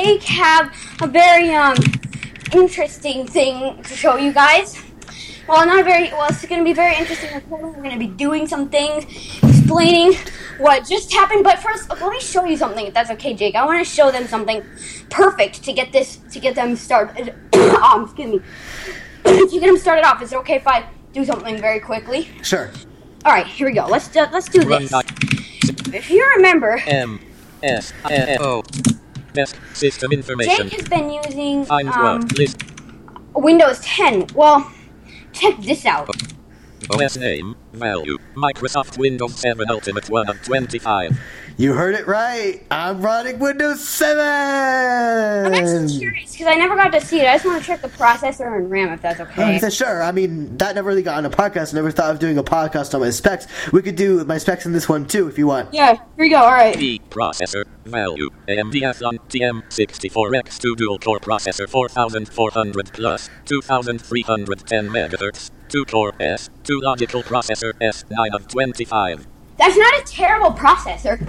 Jake have a very interesting thing to show you guys. It's going to be very interesting. We're going to be doing some things, explaining what just happened. But first, let me show you something, if that's okay, Jake. I want to show them something perfect to get them started. Excuse me. To get them started off, is it okay if I do something very quickly? Sure. All right, here we go. Let's do this. If you remember, MSO Desk System Information. Jake has been using List. Windows 10. Well, check this out. OS name, value, Microsoft Windows 7 Ultimate 1 of 25. You heard it right. I'm running Windows 7. I'm actually curious because I never got to see it. I just want to check the processor and RAM if that's okay. Sure. I mean, that never really got on a podcast. I never thought of doing a podcast on my specs. We could do my specs in this one too if you want. Yeah, here we go. All right. The processor value AMD Athlon TM64X2 dual core processor 4400 plus 2310 MHz 2 core S2 logical processor S9 of 25. That's not a terrible processor.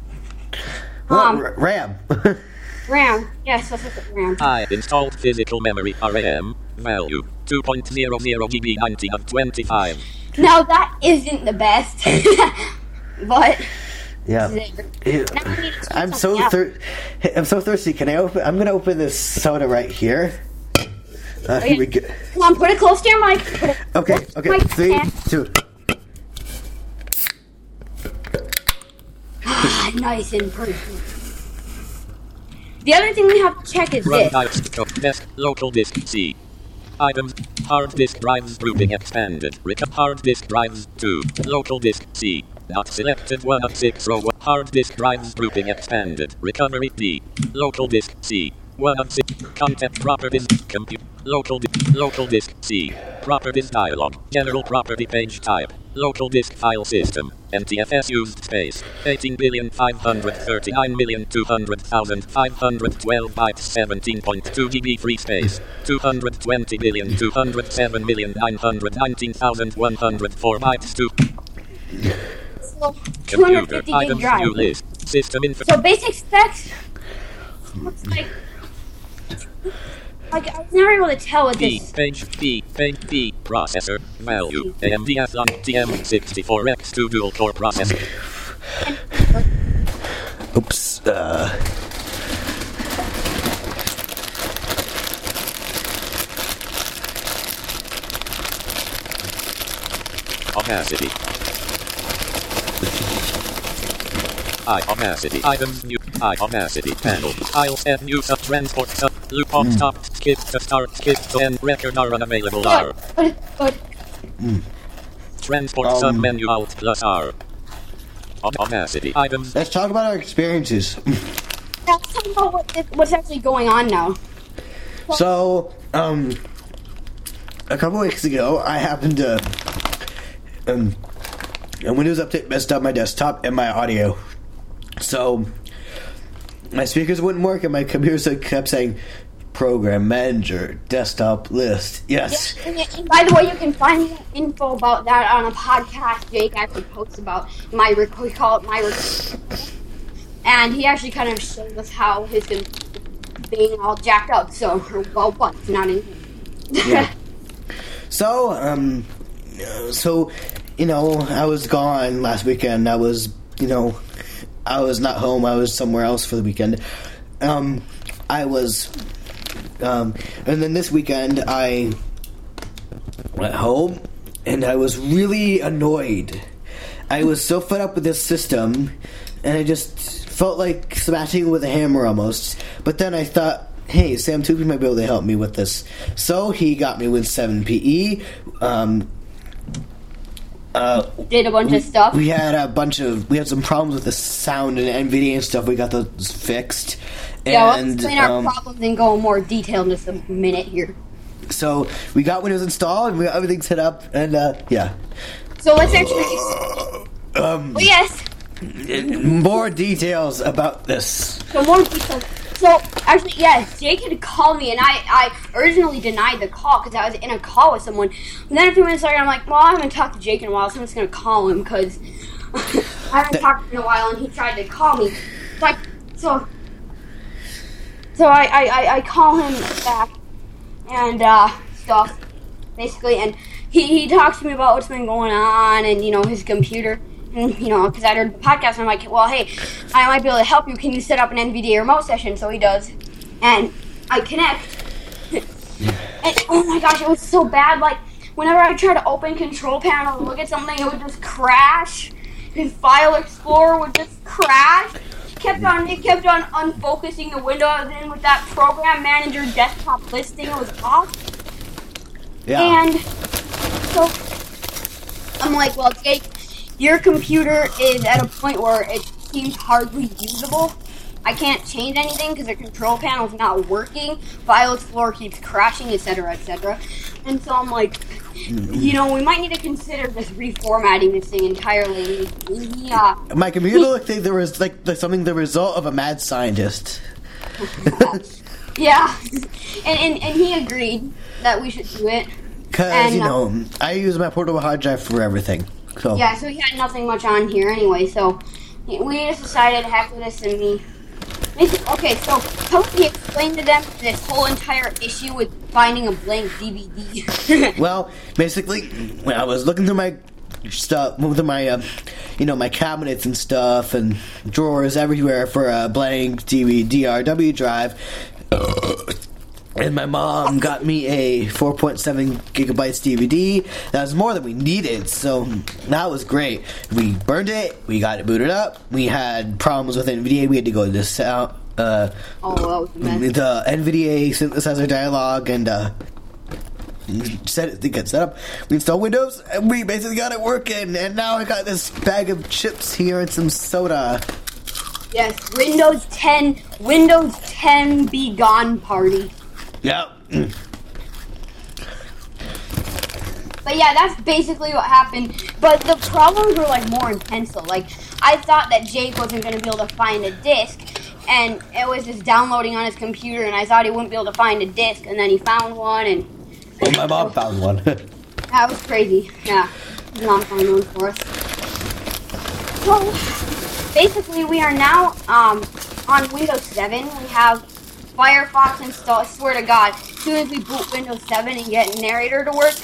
RAM. RAM. Yes, that's RAM. I installed physical memory RAM value 2.00 GB 90 of 25. Now that isn't the best, but yeah. I'm so thirsty. Can I open? I'm gonna open this soda right here. Here we go. Come on, put it close to your mic. Okay. 3, 2. Nice and perfect. The other thing we have to check is this. Desk, local disk C. Items, hard disk drives grouping expanded. Hard disk drives 2. Local disk C. Not selected 1 of 6 row. Hard disk drives grouping expanded. Recovery D. Local disk C. 1 of 6. Content properties. Compute. Local disk C. Properties dialog. General property page type. Local disk file system. NTFS used space. 18,539,200,512 bytes. 17.2 GB free space. 220,207,919,104 bytes. Computer items drive. view list. System info. So basic specs looks like I was never able to tell what this. Page B processor value AMD Athlon TM64X2 dual core processor. Oops. Opacity. Opacity. Items new. Opacity panel. I'll set new sub transport sub loop on stop skip to start skip to end record are unavailable R. Transport sub menu alt plus R. Opacity items. Let's talk about our experiences. Let's talk about what's actually going on now. So, a couple weeks ago, I happened to a Windows Update messed up my desktop and my audio. So my speakers wouldn't work and my computer kept saying Program Manager Desktop List. Yes. Yeah, and by the way, you can find info about that on a podcast Jake actually posts about we call it my and he actually kind of shows us how his being all jacked up. So it's not in. Yeah. So I was gone last weekend. I was not home. I was somewhere else for the weekend. And then this weekend I went home and I was really annoyed. I was so fed up with this system and I just felt like smashing it with a hammer almost. But then I thought, hey, Sam Tupi might be able to help me with this. So he got me with 7PE. Did a bunch of stuff. We had some problems with the sound and NVIDIA and stuff. We got those fixed. Yeah, let's explain our problems and go in more detail in just a minute here. So we got Windows installed and we got everything set up and yeah. So let's actually yes. More details about this. So more details. So actually, yes, Jake had called me, and I originally denied the call because I was in a call with someone. And then a few minutes later, I'm like, well, I haven't talked to Jake in a while, so I'm just gonna call him because I haven't talked to him in a while, and he tried to call me. So I call him back and stuff, basically, and he talks to me about what's been going on and, his computer. And, because I heard the podcast, and I'm like, well, hey, I might be able to help you. Can you set up an NVDA remote session? So he does. And I connect. And, oh my gosh, it was so bad. Like, whenever I try to open Control Panel and look at something, it would just crash. His File Explorer would just crash. It kept on unfocusing the window I was in with that Program Manager desktop listing. It was off. Yeah. And so I'm like, well, Jake, your computer is at a point where it seems hardly usable. I can't change anything because the control panel's not working. File Explorer keeps crashing, etc., etc. And so I'm like, we might need to consider just reformatting this thing entirely. My computer looked like there was like something the result of a mad scientist. Yeah, and he agreed that we should do it. Because, I use my portable hard drive for everything. So. Yeah, so he had nothing much on here anyway, so we just decided, heck with this, and okay, so Tony explained to them this whole entire issue with finding a blank DVD. Well, basically, when I was looking through my stuff, moving through my, my cabinets and stuff, and drawers everywhere for a blank DRW drive, and my mom got me a 4.7 gigabytes DVD. That was more than we needed, so that was great. We burned it. We got it booted up. We had problems with NVDA. We had to go to the that was a mess. the NVDA synthesizer dialog and get set up. We installed Windows, and we basically got it working. And now I got this bag of chips here and some soda. Yes, Windows 10 be gone party. Yep. But yeah, that's basically what happened. But the problems were more intense though. I thought that Jake wasn't going to be able to find a disc, and it was just downloading on his computer, and I thought he wouldn't be able to find a disc, and then he found one, and well, my mom found one. that was crazy. Yeah, his mom found one for us. So basically, we are now on Windows 7. We have Firefox installed. I swear to God, as soon as we boot Windows 7 and get Narrator to work,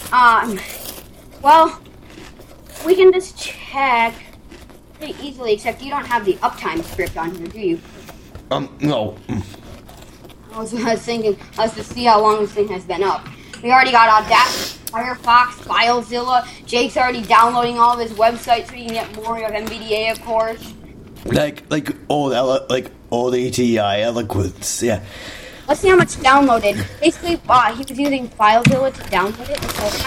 well, we can just check pretty easily, except you don't have the uptime script on here, do you? No. I was thinking, to see how long this thing has been up. We already got Audacity, Firefox, FileZilla. Jake's already downloading all of his websites so you can get more of NVDA, of course. Like old ATI Eloquence, yeah. Let's see how much downloaded. Basically, he was using FileZilla to download it.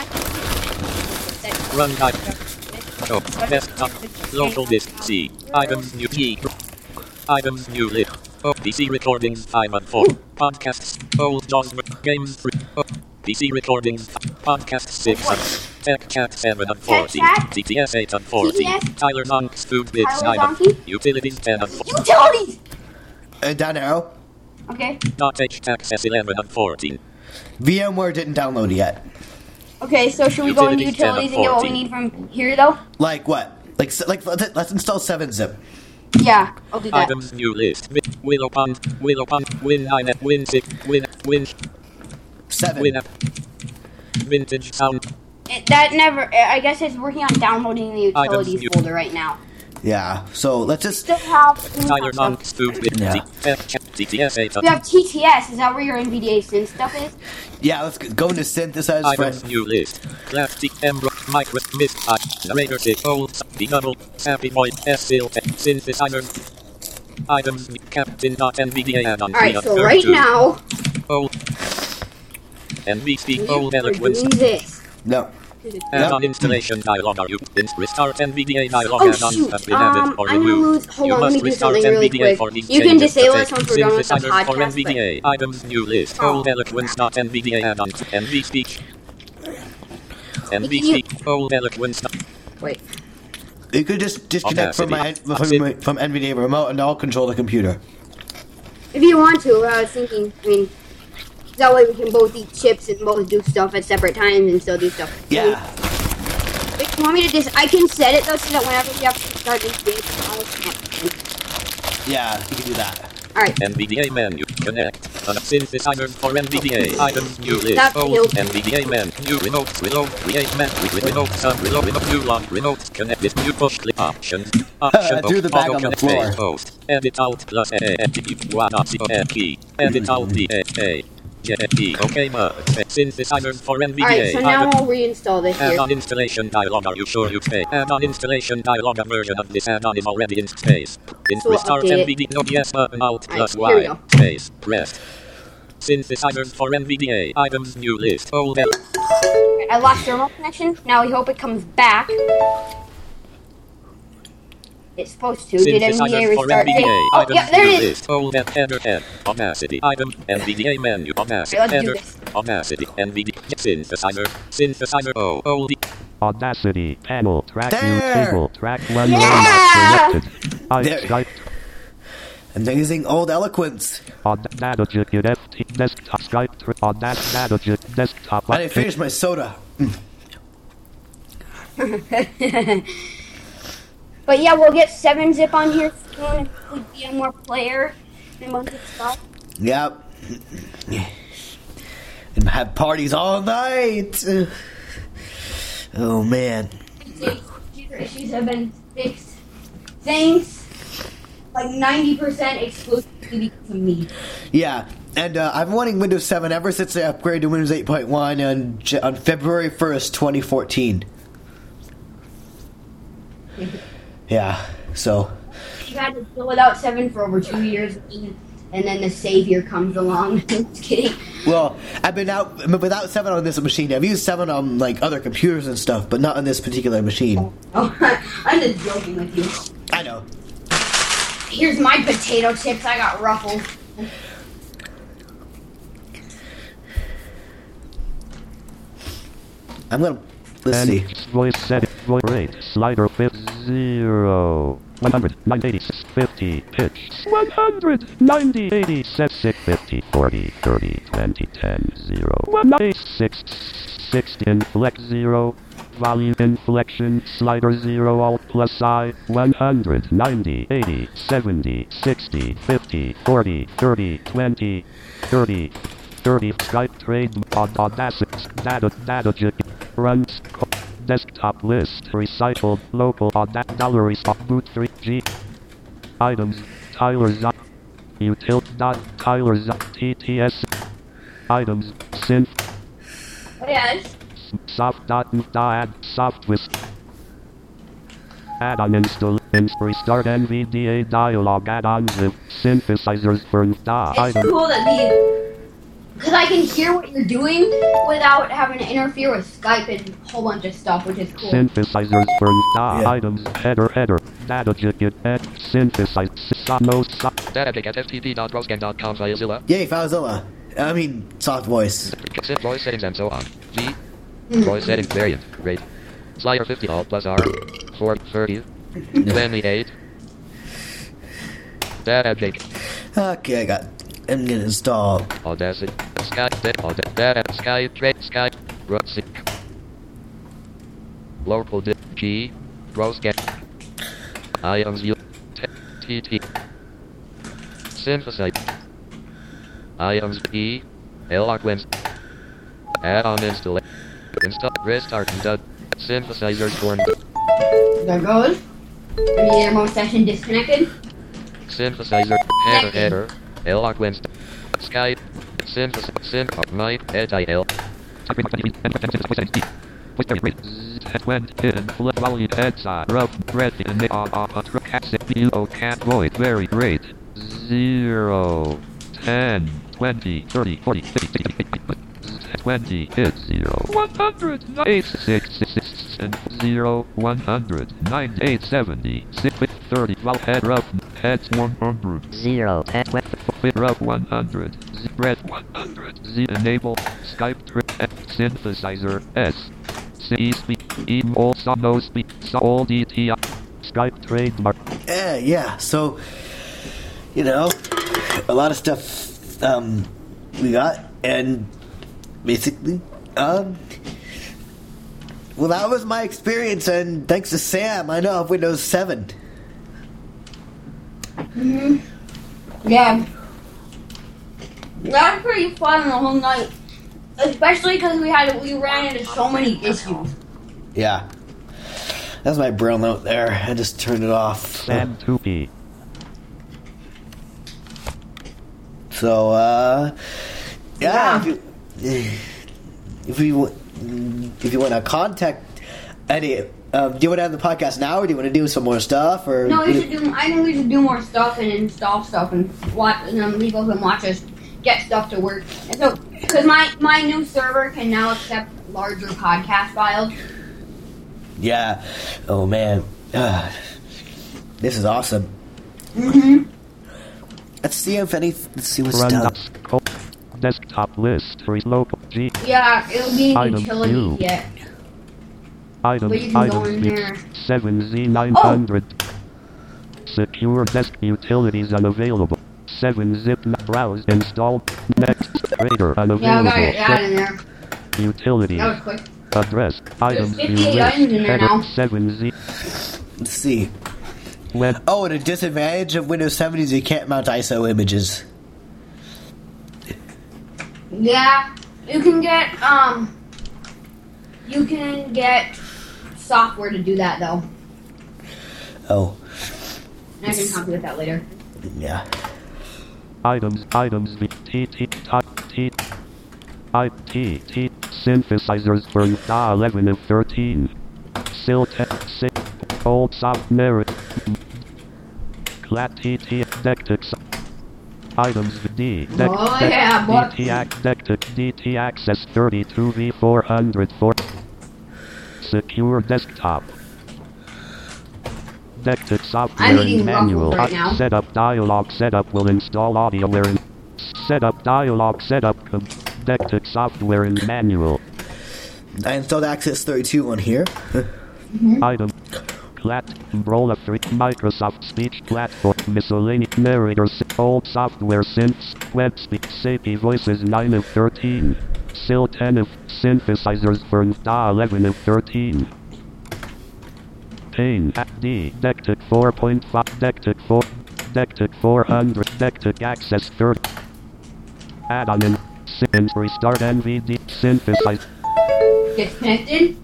Run type. Oh, desktop. Local disk C. Items new key. Items new list. Oh, PC recordings 5 and 4. Podcasts. Old JAWS games 3. Oh, PC recordings. Podcasts 6 and Tech Chat 7 and 14. TTS 8 and 14. Tyler Zonk's Food Bits 9 and Utilities 10 and 14. Utilities! Down arrow. Okay. .htaccess 11 and 14. VMware didn't download it yet. Okay, so should we go into utilities and get what we need from here, though? Like what? Let's install 7-zip. Yeah, I'll do that. Items new list. Willow Pond, Win 9, Win 6, Win 7. Win Vintage Sound. That never. I guess it's working on downloading the utilities folder right now. Yeah, so let's just. Still have. Tyler Zonk's Food Bits. Yeah. TTS 8 We have TTS. Is that where your NVDA synth stuff is? Yeah, let's go into synthesize. Items new list. Plastic Embro Micro Mist Narrator 6 Old Double Sappy Boy S-Sil Synthesizer. Items Captain.NVDA add-on. Alright, so right now. Old NV Speak Old Eloquence. Doing this. No. Add-on installation dialog. Are you restart NVDA dialog add-ons have been added or I'm gonna removed. lose. Hold on, let me do something really quick. You can disable us once we're done with the Synthesizer for podcast. NVDA. Items new list. Old Eloquence.NVDA add-on. NV Speak. NV Speak. Old Eloquence. Wait. You could just disconnect from NVDA remote and I'll control the computer. If you want to, I was thinking, that way we can both eat chips and both do stuff at separate times and still do stuff. Yeah. Wait, you want me to I can set it though so that whenever we have to start this game, Yeah, you can do that. Alright. NVDA menu. Connect. Synthesizers for NVDA. Items. New list. That's Old cute. NVDA menu. New remotes. Reload. Create menu. Remote. Sub. Reload. New log. Remotes. Connect this new push click options. Option. I threw the bag on the floor. Post. Edit alt plus A. Key. Edit alt D. A. Okay, synthesizers for NVDA. Alright, so now I'll reinstall this here. Add-on installation dialog. Are you sure you pay? Add-on installation dialog. A version of this add-on is already in space. Restart NVDA. No yes button. Alt plus Alright, Y. Space. Rest. Synthesizers for NVDA. Items. New list. Old. I lost the remote connection. Now we hope it comes back. It's supposed to. Did NVDA restart? Oh, yeah, there it is. Old header head. Audacity. Item. NVDA menu. Audacity. Okay, let's do header. this. Audacity. NVDA. Synthesizer. Synthesizer. Old. Audacity panel track view There. table track 1 Yeah. not selected. There. Skype Amazing old eloquence. Audacity FT desktop Skype Audacity desktop. I didn't finish my soda. But yeah, we'll get 7-zip on here soon. We'll be a more player and a bunch of stuff. Yep. And have parties all night. Oh man. Computer issues have been fixed. Thanks, like 90% exclusively because of me. Yeah. And I've been wanting Windows 7 ever since they upgraded to Windows 8.1 on February 1st, 2014. Yeah, so. You had to deal without 7 for over 2 years, and then the savior comes along. Just kidding. Well, I've been out without 7 on this machine. I've used 7 on like other computers and stuff, but not on this particular machine. Oh, I'm just joking with you. I know. Here's my potato chips. I got ruffled. I'm gonna. Let's see. Voice setting voice rate slider 50 100 980 50 pitch 190 80 set 650 40 30 20 10 0 186 60 inflect 0 volume inflection slider 0 alt plus I 100 90 80 70 60 50 40 30 20 30 30 Skype trade Audacity data runs desktop list recycled local galleries boot 3G items Tyler's util Tyler's TTS items synth Oh, yes. soft add software add-on install restart NVDA dialog add-on zip synthesizers for It's item cool that because I can hear what you're doing without having to interfere with Skype and a whole bunch of stuff, which is cool. synthesizers for Yeah. items header data jacket synthesize Data at ftp.roscan.com FileZilla. Yay, FileZilla. I mean, soft voice. Synth voice settings and so on. G. Voice settings variant. Rate. Slider 50 alt plus R. 430. 28. Data jake. Okay, I'm gonna install. Audacity. Sky. Data. Sky. Trade. Sky. Roscan. Local disk. G. Roscan. Items. TT. Synthesize. Items. E. Eloquence. Add-on install. Install. Restart. Done. Synthesizers for. There goes. Any remote session disconnected? Synthesizer. Header. Eloquence. Skype. Synth. Night. L. when hidden flip volume headshot rough red in the cat void very great 0 10 20 30 40 50 20 hit 0 100 8 6 6 and 0 100 9 8 70 6 30 while head rough heads 100 0 10 20 fit rough 100 red 100 Z enable Skype trip synthesizer S C speak even also no speak so all DT Skype trademark. Yeah, so you know, a lot of stuff we got, and basically well, that was my experience, and thanks to Sam I know of Windows 7. Yeah. That was pretty fun the whole night. Especially because we ran into so many issues. Yeah. That's my braille note there. I just turned it off. Sam 2P. So, yeah. If you want to contact any, do you want to have the podcast now, or do you want to do some more stuff? Or No, I think we should do more stuff and install stuff and watch, and then people can watch us get stuff to work. And so, because my new server can now accept larger podcast files. Yeah. Oh man. This is awesome. Mm-hmm. Let's see what's Run done. desktop list for local G. Yeah, it'll be in Item utilities view. yet. Items, But you can go in items, there. 7Z900. Secure desk utilities unavailable. 7-zip browse install. Next trader Yeah, I unavailable. got that in there. Utilities. That was quick. Address. Items 58 view items in there header now. 7Z. Let's see. Web. Oh, and a disadvantage of Windows 7 is you can't mount ISO images. Yeah, you can get software to do that though. Oh, And I can talk about that later. yeah. Items v t t t I t t synthesizers for DA 11 of 13. Siltec 6 old soft merit. Clat t t dectix. Items D deck Oh, yeah, boy. DT access 32V404. Secure desktop. Dectix software I'm eating and manual. Ruffles right now. Setup dialog setup will install audio where in setup dialog setup Dectix software and manual. I installed Access 32 on here. Item. Clat, Umbrella 3, Microsoft Speech Platform, Miscellaneous Narrators, Old Software Synths, WebSpeak, SAPI Voices 9 of 13, SIL 10 of, Synthesizers for DA 11 of 13. Pain, D, Dectic 4.5, Dectic 4, Dectic 400, Dectic Access 30. Add-on in, Synth Restart NVD, Synthesize. Disconnected.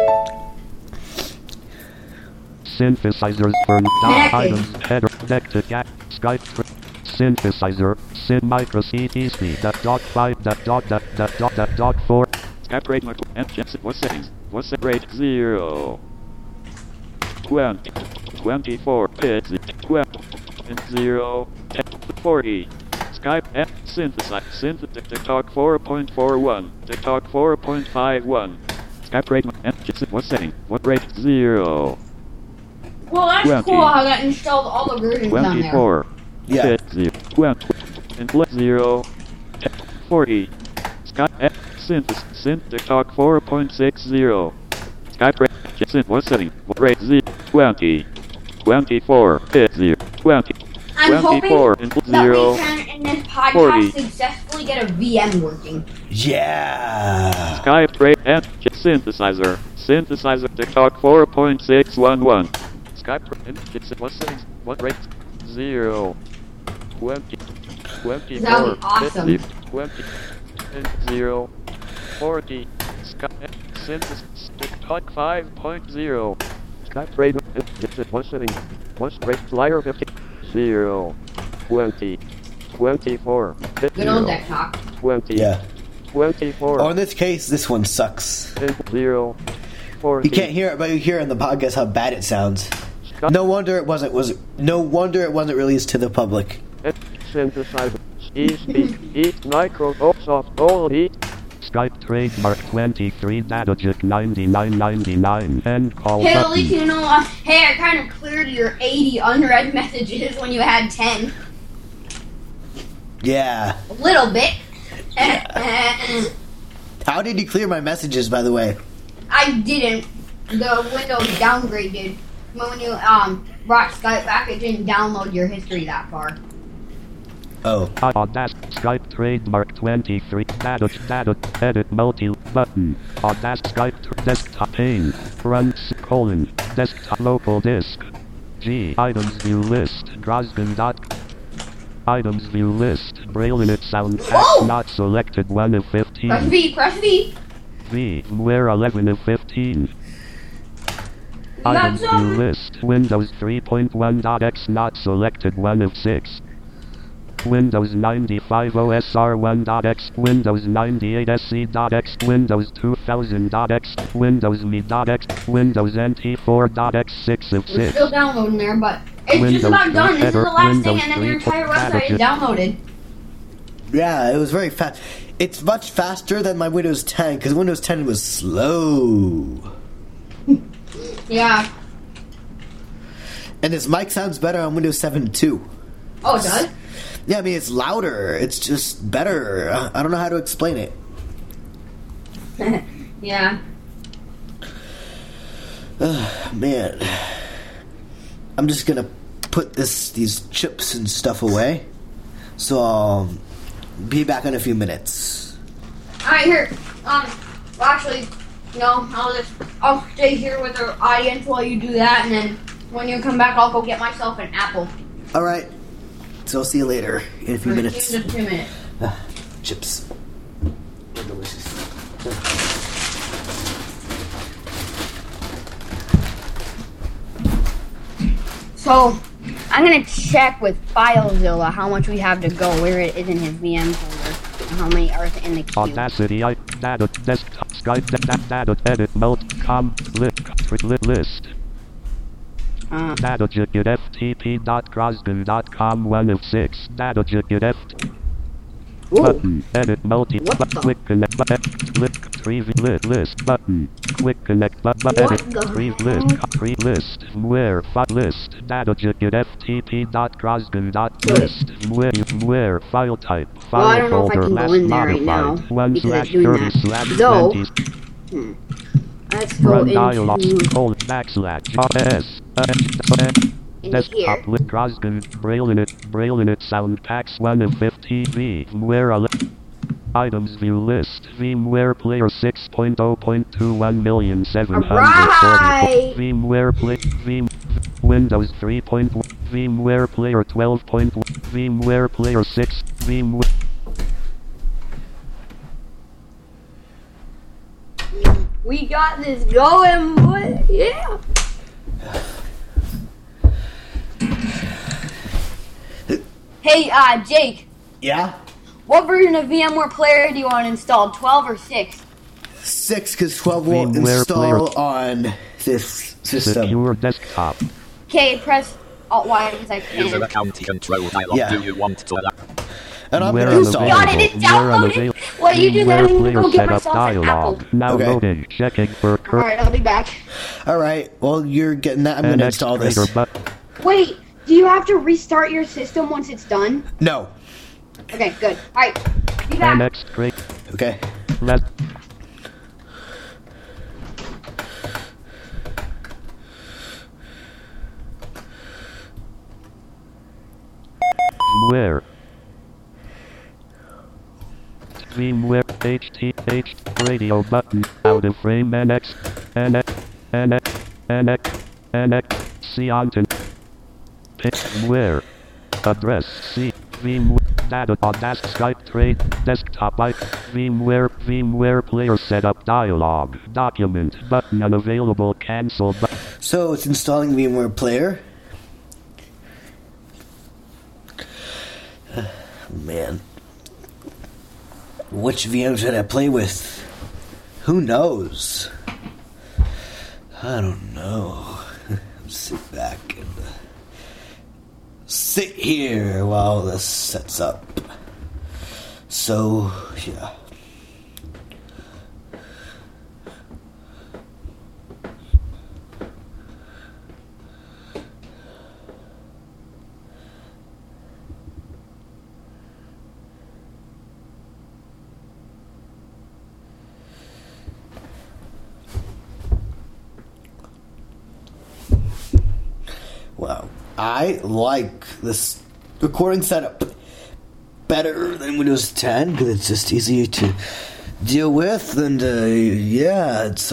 Synthesizers for Connected. items header Dectic Skype synthesizer syn micro CTC dot 5 dot 4 Skype rate mark and Jensen. What settings? What's the rate? 0 20 24 bits 20 and 0 40 Skype F synthesize TikTok 4.41 TikTok 4.51 Skype rate and Jensen. What setting? What rate? 0 Well, that's 20. cool how that installed all the versions on there. 24 Yeah. bit 0 20 and 0 40 Skype F synth TikTok 4.60 Skype rate Jensen. What setting? What rate? 20 24 bit 0 20 I'm hoping 24 and that 0 we can, in this podcast, 40. successfully get a VM working. Yeah. Skype rate and synthesizer TikTok 4.611 Skype and what settings? What rate? 0 20 24 That would be awesome. 20 and 0 40 Skype synthesis TikTok 5.0 Skype rate and what setting? What's rate? Flyer 50 0 20 24 Good old deck talk. 20 Yeah. 24 Oh, in this case, this one sucks. and 0 40 You can't hear it, but you hear in the podcast how bad it sounds. No wonder it wasn't released to the public. synthesizer eat Microsoft OLED Skype trademark 23 Datagit 9999 end call Hey, at button. least you know, hey, I kind of cleared your 80 unread messages when you had 10. Yeah. A little bit. How did you clear my messages, by the way? I didn't. The Windows downgrade did. But when you brought Skype back, it didn't download your history that far. Oh. Audacity Skype trademark 23 data edit multi button Audacity Skype desktop pane run colon desktop local disk G items view list Drosden dot Items view list. Braille init sound Whoa! pack not selected 1 of 15. Press V, press V. VMware 11 of 15. Items view list. Windows 3.1.x not selected 1 of 6. Windows 95 OSR 1.x, Windows 98 SC.x, Windows 2000.x, Windows Me.x, Windows NT4.x 6 of We're 6. still downloading there, but it's Windows just about done. This is the Header, last thing, Windows and then your 3 entire website is downloaded. Yeah, it was very fast. It's much faster than my Windows 10 because Windows 10 was slow. Yeah. And this mic sounds better on Windows 7 too. Oh, it does? Yeah, I mean it's louder. It's just better. I don't know how to explain it. Yeah. Man, I'm just gonna put these chips and stuff away. So I'll be back in a few minutes. Alright, here. Well, actually, no, I'll stay here with the audience while you do that, and then when you come back, I'll go get myself an apple. All right. So I'll see you later in a few minutes. In just 2 minutes. Chips. They're delicious. So, I'm gonna check with FileZilla how much we have to go, where it is in his VM folder, and how many are in the queue. Audacity, data, desktop, Skype, data, edit, mode, list. Data jigget ftp.crosby.com 1 of 6. Data jigget button. Edit multi quick connect button. List button. Quick connect button. Edit list. List. Where list. Data jigget ftp.crosby.list. Where file type. Well, I File don't know if I folder can go in there right now, 1/30/20. Let's go Run into dialog in desktop here. list Crosby Braille init sound packs 1 of 15 VMware items view list VMware player 6.0.21,740 Alright. VMware play Windows 3.1 VMware player 12.1 VMware player 6 VMware. We got this going, boy. Yeah. Hey, Jake. Yeah? What version of VMware Player do you want installed? 12 or 6? 6, because 12 won't VMware install on this system. Secure desktop. Okay, press Alt-Y because I User can't. account control dialog. Yeah. Do you want to allow? And I'm Where going to install Got it. it, it's downloaded. Well, you do that, I'm gonna go get myself an apple. Now Okay. loading. Checking for Alright, I'll be back. All right. Well, you're getting that. I'm going to install this. Wait, do you have to restart your system once it's done? No. Okay, good. Alright, be back. Next great. Okay. Let VMware HTH radio button out of frame NX C onto VMware address C VMware data on Skype trade desktop VMware player setup dialog document button unavailable cancel button. So it's installing VMware Player. Man. Which VM should I play with? Who knows? I don't know. Sit back and sit here while this sets up. So, yeah. Wow. I like this recording setup better than Windows 10 because it's just easy to deal with, and yeah, it's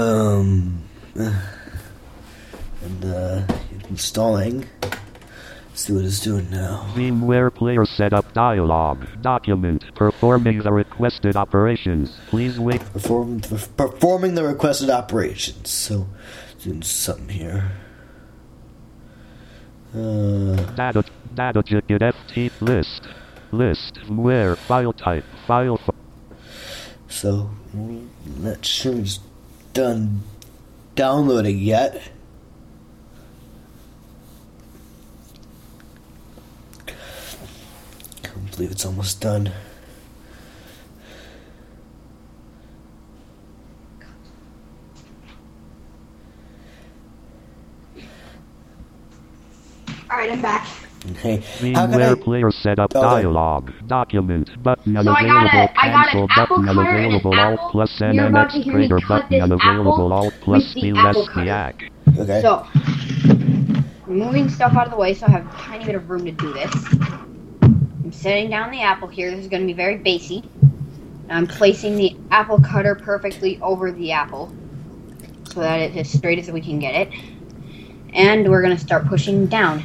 awesome. And installing See what it's doing now. VMware Player Setup Dialog. Document. Performing the requested operations. Please wait. Performing the requested operations. So, doing something here. Data ticket FT list. List. Where file type. File. So, not sure it's done downloading yet. I believe it's almost done. Alright, I'm back. Hey, how can I... VMware Player Setup Dialog. Document. Button So I got unavailable. I got Cancel. an apple Button cutter and an unavailable. Alt apple. plus You're about to NMX hear me grader. cut Button this unavailable. apple Alt plus with the B apple less cutter. yak. Okay. So, I'm moving stuff out of the way so I have a tiny bit of room to do this. I'm setting down the apple here. This is going to be very basic. I'm placing the apple cutter perfectly over the apple so that it's as straight as we can get it. And we're going to start pushing down.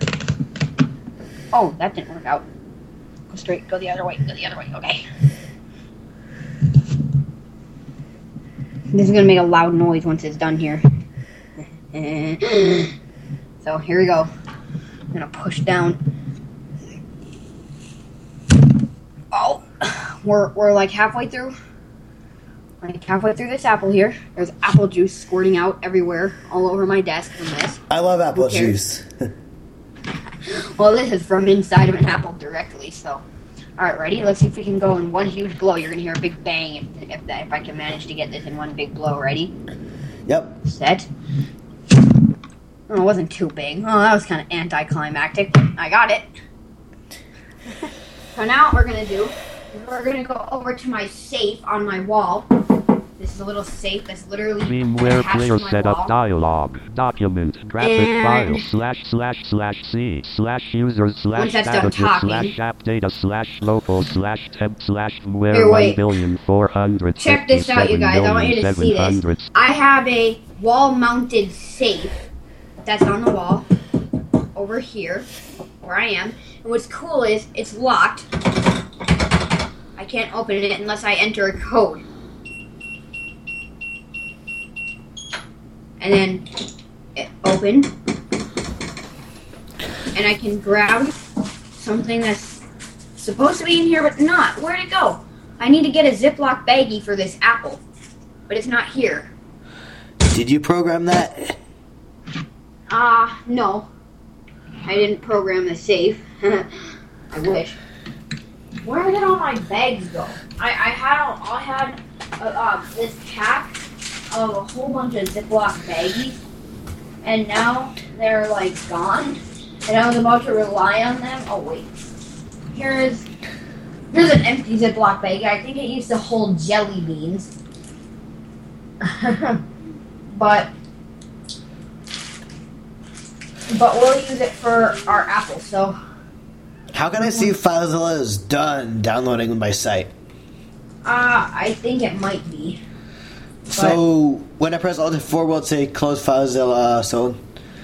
Oh, that didn't work out. Go straight, go the other way, okay. This is going to make a loud noise once it's done here. So here we go. I'm gonna push down. Oh, we're like halfway through. Like halfway through this apple here. There's apple juice squirting out everywhere, all over my desk from this. I love apple juice. Well, this is from inside of an apple directly. So, all right, ready? Let's see if we can go in one huge blow. You're gonna hear a big bang if I can manage to get this in one big blow. Ready? Yep. Set. Oh, it wasn't too big. Oh, that was kind of anticlimactic. I got it. So now what we're going to do is we're going to go over to my safe on my wall. This is a little safe that's literally VMware attached Player to my Setup wall. Dialog. Document. Graphic And- file //c /users Once that's done /data talking- /app data /local /temp /VMware Here, wait. 1,400,000. Check this out, you guys. I want you to see this. I have a wall-mounted safe that's on the wall over here where I am. And what's cool is it's locked. I can't open it unless I enter a code. And then it opened. And I can grab something that's supposed to be in here but not. Where'd it go? I need to get a Ziploc baggie for this apple. But it's not here. Did you program that? No. I didn't program the safe. I wish. Where did all my bags go? I had this pack of a whole bunch of Ziploc baggies, and now they're like gone. And I was about to rely on them. Oh wait, here's an empty Ziploc baggie. I think it used to hold jelly beans, but we'll use it for our apple. So. How can I see if FileZilla is done downloading my site? I think it might be. So when I press Alt F4, will it say close FileZilla? So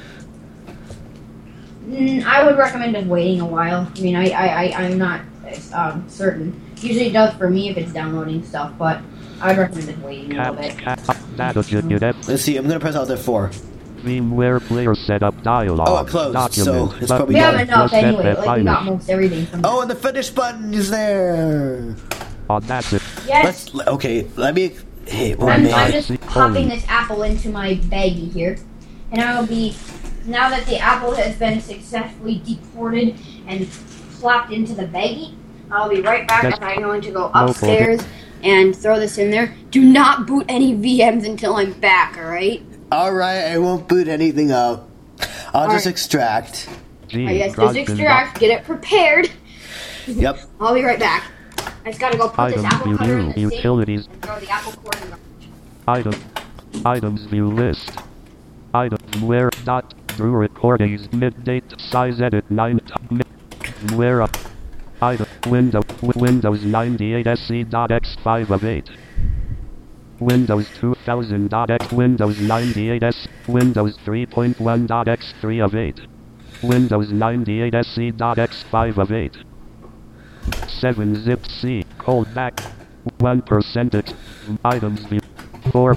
I would recommend just waiting a while. I mean, I'm not certain. Usually it does for me if it's downloading stuff, but I'd recommend just waiting a little bit. let's see. I'm gonna press Alt F4. VMware Player Setup Dialog. Oh, it closed, Document. so it's probably We have done. enough Plus anyway. FF Like we got Finance. most everything from. Oh, and the finish button is there. Audacity. Yes. Let me. Hey, one I'm minute. just popping this apple into my baggie here, and I will be. Now that the apple has been successfully deported and plopped into the baggie, I'll be right back as I'm going to go upstairs and throw this in there. Do not boot any VMs until I'm back, alright? Alright, I won't boot anything up. I'll just Alright. extract. I guess just extract, get it prepared. Yep. I'll be right back. I just gotta go put this Items apple cutter in view. the safe Utilities. and throw the apple core in the Items view list. Items where dot Drew recordings mid date size edit 9 where up item Windows 98 SC.x5 of 8 Windows 2000.x Windows 98 S Windows 3.1.x3 of 8 Windows 98 SC.X5 of 8. 7 zip C. Cold back. 1% items view. 4.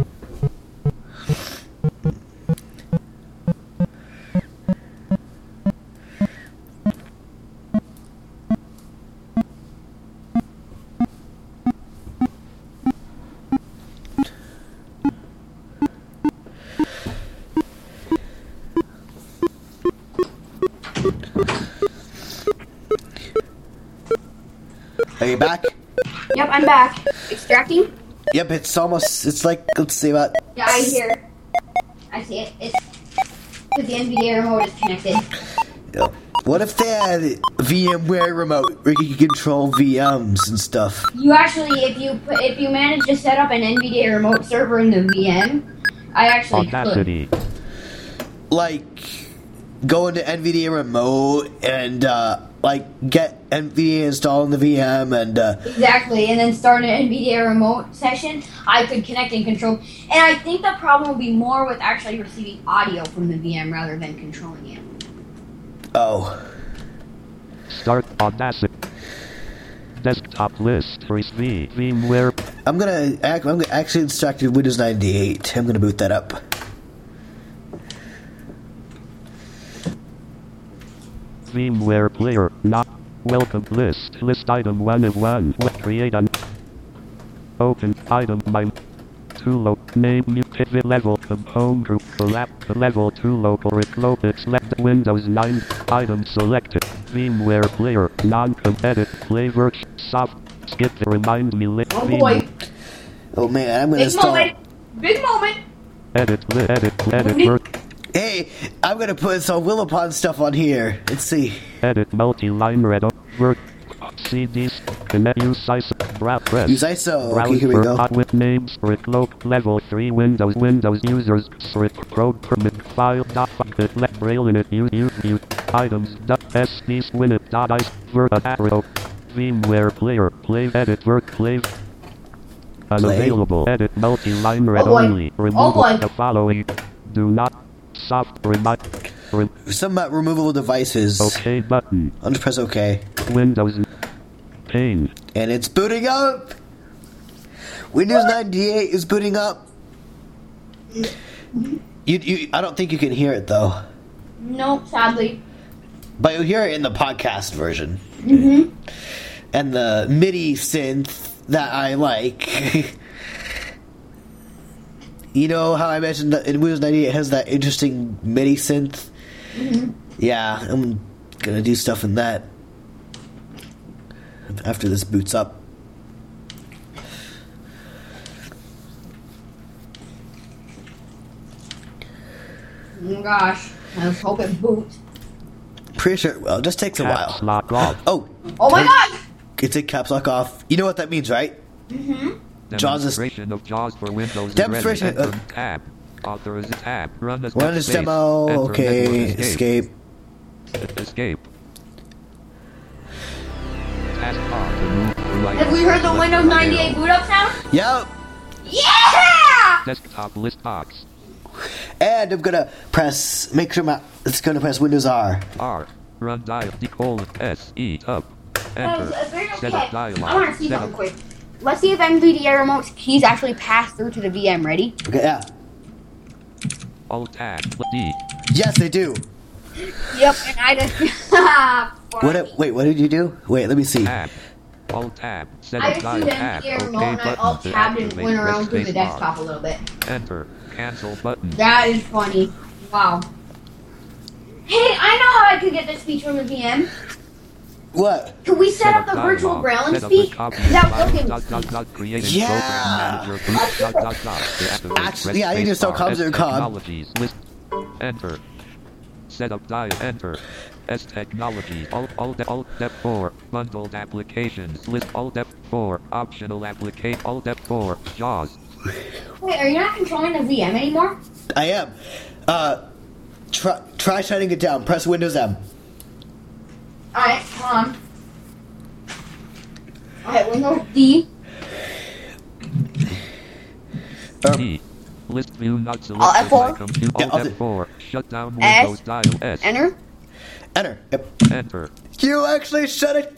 Are you back? Yep, I'm back. Extracting? Yep, it's like, let's see about... Yeah, I hear. I see it. It's because the NVDA remote is connected. Yeah. What if they had VMware remote where you can control VMs and stuff? You actually, if you manage to set up an NVDA remote server in the VM, I actually Audacity. could. Like, go into NVIDIA remote and, get NVIDIA installed in the VM and, Exactly, and then start an NVDA remote session. I could connect and control. And I think the problem will be more with actually receiving audio from the VM rather than controlling it. oh. Start Audacity. Desktop list. VMware. I'm actually instructed Windows 98. I'm gonna boot that up. VMware player. Not welcome list. List item 1 of 1. Create an open item mine. 2 name new pivot level home group collab level 2 local select Windows 9 item selected VMware player edit play virtual soft skip remind me Oh boy. Oh man, I'm gonna Big install. moment. Big moment. edit work Hey, I'm gonna put some Willipon stuff on here. Let's see. edit multi-line red work CDs connect use ISO press Use ISO. Okay, here we go. with names level 3 Windows users code permit file let braille in it use items sds winit ice arrow VMware player play edit work play unavailable edit multi-line red only remove the following do not soft remind Some about removable devices. OK button I'll just press OK. Windows pane And it's booting up! Windows 98 is booting up! I don't think you can hear it though. No, sadly. But you'll hear it in the podcast version. Mm-hmm. And the MIDI synth that I like. You know how I mentioned that in Windows 98 it has that interesting MIDI synth? Mm-hmm. Yeah, I'm gonna do stuff in that after this boots up. Oh gosh. I hope it boots. Pretty sure, well, it just takes a caps while. lock off Oh, Oh my god! it's a caps lock off. You know what that means, right? Mm-hmm. JAWS is- demonstration of JAWS for Windows Demonstration, ready. Enter tab authorize tab run as Run this space. demo, Enter okay, network escape. Escape. Taskbar to move to right. Have we heard the Windows 98 boot up sound? Yep. Yeah! Desktop list box. And I'm gonna make sure it's gonna press Windows R. R. Run dial D S E up. Enter. Very okay. Set up dialog. I want to see Set something up- quick. Let's see if NVDA remote's keys actually pass through to the VM. Ready? Okay, yeah. Alt tab D. Yes, they do. Yep, and I just... Wait, what did you do? Wait, let me see. Tab. Alt tab. Set I up just dial used tab. NVDA OK remote and I button alt to tabbed and activate went around press through the space bar. desktop a little bit. Enter. Cancel button. That is funny. Wow. Hey, I know how I could get this feature on the VM. What? Could we set up the dialog. virtual ground Set up the speak? copy That file. looking. Creating Yeah. program manager. Deactivate Actually, press yeah, you space just saw bar. comms S or com. Technologies list. Enter. Set up dial. Enter. S Technologies. Alt F4. Bundled applications. List Alt F4. Optional application. Alt F4. JAWS. Wait, are you not controlling the VM anymore? I am. Try shutting it down. Press Windows M. Alright, hold on. Alright, Windows D. D. List view not Alt selected by F4. computer. Yeah, Alt Alt- F4. Shut down S. Windows dial S. Enter. Enter. Yep. Enter. You actually shut it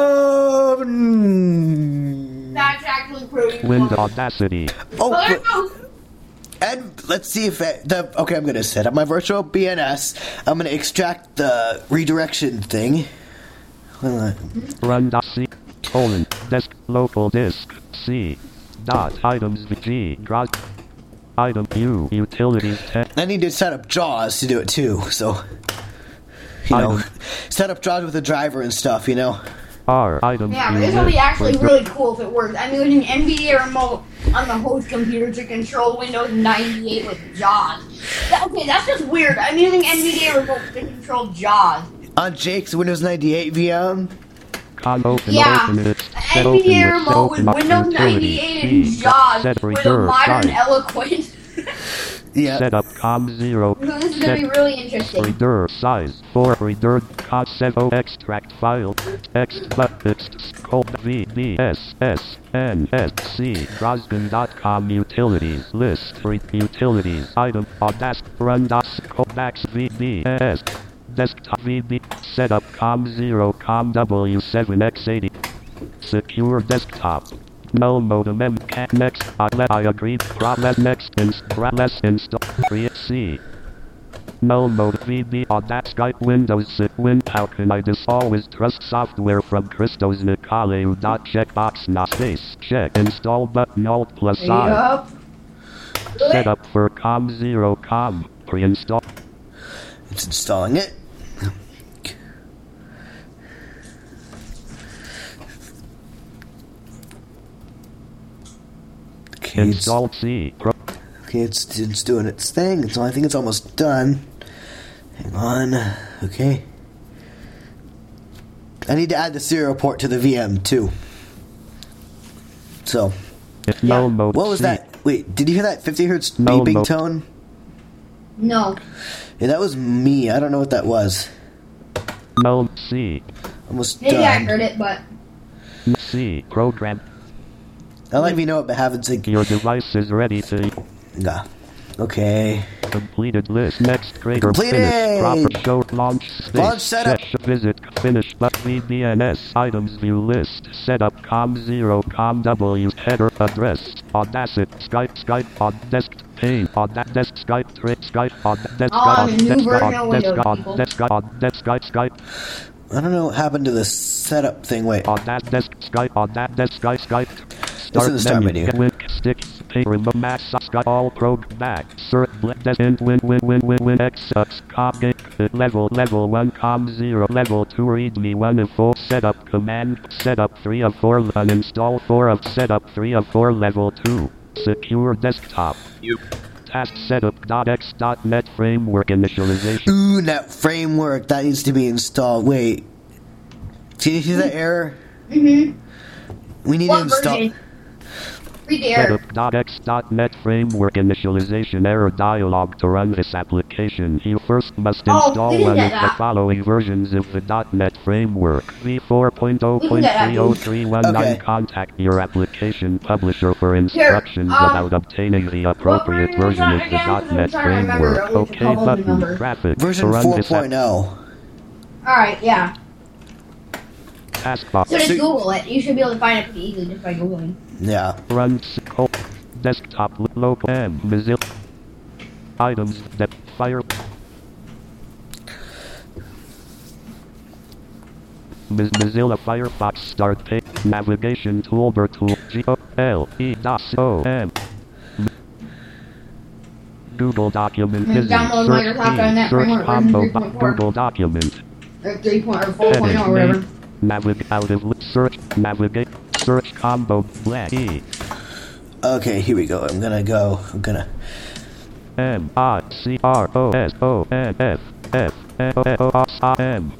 down. That's actually pretty Wind cool. Audacity. Oh, Oh, there but- it goes. and let's see if okay. I'm gonna set up my virtual BNS. I'm gonna extract the redirection thing. Hold on. Run.c colon desk local disk C dot items VG draw item U utilities I need to set up JAWS to do it too. So, you know, Item. set up JAWS with a driver and stuff. You know. R item Yeah, but view this will be list actually for- really cool if it works. I'm using NVIDIA remote on the host computer to control Windows 98 with JAWS. Okay, that's just weird. I'm using NVIDIA remote to control JAWS. On Jake's Windows 98 VM. Con open Yeah, open it set NVIDIA open list remote with open up Windows utility 98 and C JAWS set with a reserve modern site eloquent. Yeah. set up com 0 So this is gonna be really interesting. reader size for reader concept extract file text code VBSSNSC Droskin.com utilities list read utilities item audacity run codex VBS desktop VB setup com 0 com W7X80 secure desktop null modem MCAT next I agree process next process install create C null mode VB on that Skype Windows Win. How can I always trust software from Christos Nikolai? Checkbox not space check install button alt plus I Yup. set up for com 0 com pre-install It's installing it. Okay, it's, install C pro okay, it's doing its thing. So I think it's almost done. Hang on. Okay. I need to add the serial port to the VM too. So, it's null mode what was C. that? Wait, did you hear that 50 hertz No, beeping no. tone? No. Yeah, that was me. I don't know what that was. null C Almost Maybe I done. heard it, but C program I'll let me know what happens. Like, your device is ready to nah. Okay. completed list next greater Completed! finish proper show launch space Launch setup. check, visit finish but VBNS items view list setup com 0 com W header address audacity Skype on desk pane on that desk Skype trick Skype on desk Oh, on the new desk version on of desk Windows, on people. desk on desk Skype I don't know what happened to the setup thing. Wait. on that desk Skype on that desk Skype This is the start menu. get link stick pay remote max Skype all pro back cert desk end win x cop level 1 com 0 level 2 readme 1 of 4 setup command setup 3 of 4 uninstall 4 of setup 3 of 4 level 2 secure desktop You. task setup.x.net framework initialization Ooh, that framework that needs to be installed. Wait. Can you see that error? mm-hmm. We need to What install. version? Read the error. Setup.x.net framework initialization error dialog to run this application. You first must Oh, install we didn't one get of the that. following versions of the .NET framework. v4.0.30319 Okay. contact your application publisher for instructions about obtaining the appropriate what version version of was that the again? .NET I'm trying to remember. framework. It was a OK couple of button. numbers. Graphic. Version to run this 4.0. Alright, yeah. taskbar. So just So- Google it. You should be able to find it pretty easily just by Googling. Yeah. Run desktop local Mozilla items that fire Mozilla Firefox start page navigation toolbar tool GOLE.com Google document And visit download search Microsoft key, .NET search framework combo version 3.4. Google document Or 3. Or 4.0 edit or whatever. navigate out of search navigate search combo blank E Okay, here we go. I'm gonna MICROSONFFFMUBLANK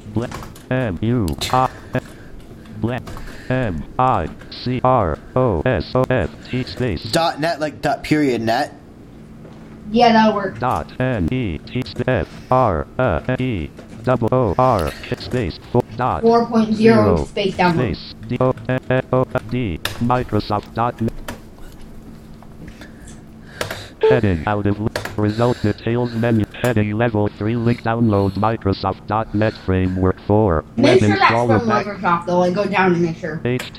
MICROSOFT space .net like dot period net. Yeah, that'll work. dot NETFRE double OR space dot 4.0 space download. space DOD Microsoft.NET heading out of result details menu. Heading level 3 link download Microsoft.NET Framework 4. Make sure that's installer from Microsoft, though. Like, go down and make sure.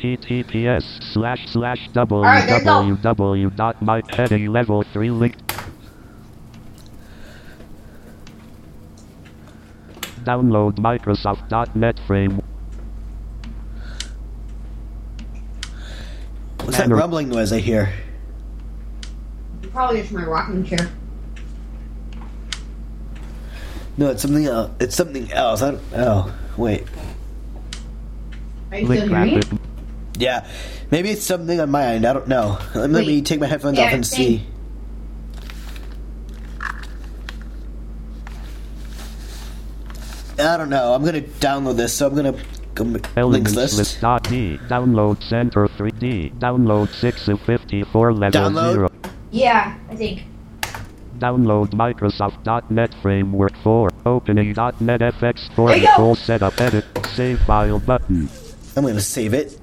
https:// there you go. www.my heading level 3 link. Download Microsoft.NET Framework. What's that rumbling noise I hear? Probably just my rocking chair. No, it's something else. It's something else. Wait. Are you still hearing me? Yeah, maybe it's something on my end. I don't know. Let me take my headphones off and see. I don't know. I'm gonna download this, so I'm gonna go links list. D. Download Center 3D. Download 6 of 54 level Download? 0. Yeah, I think. Download Microsoft.NET Framework 4. Opening .NET FX for There you the go. full setup. Edit. Save file button. I'm gonna save it.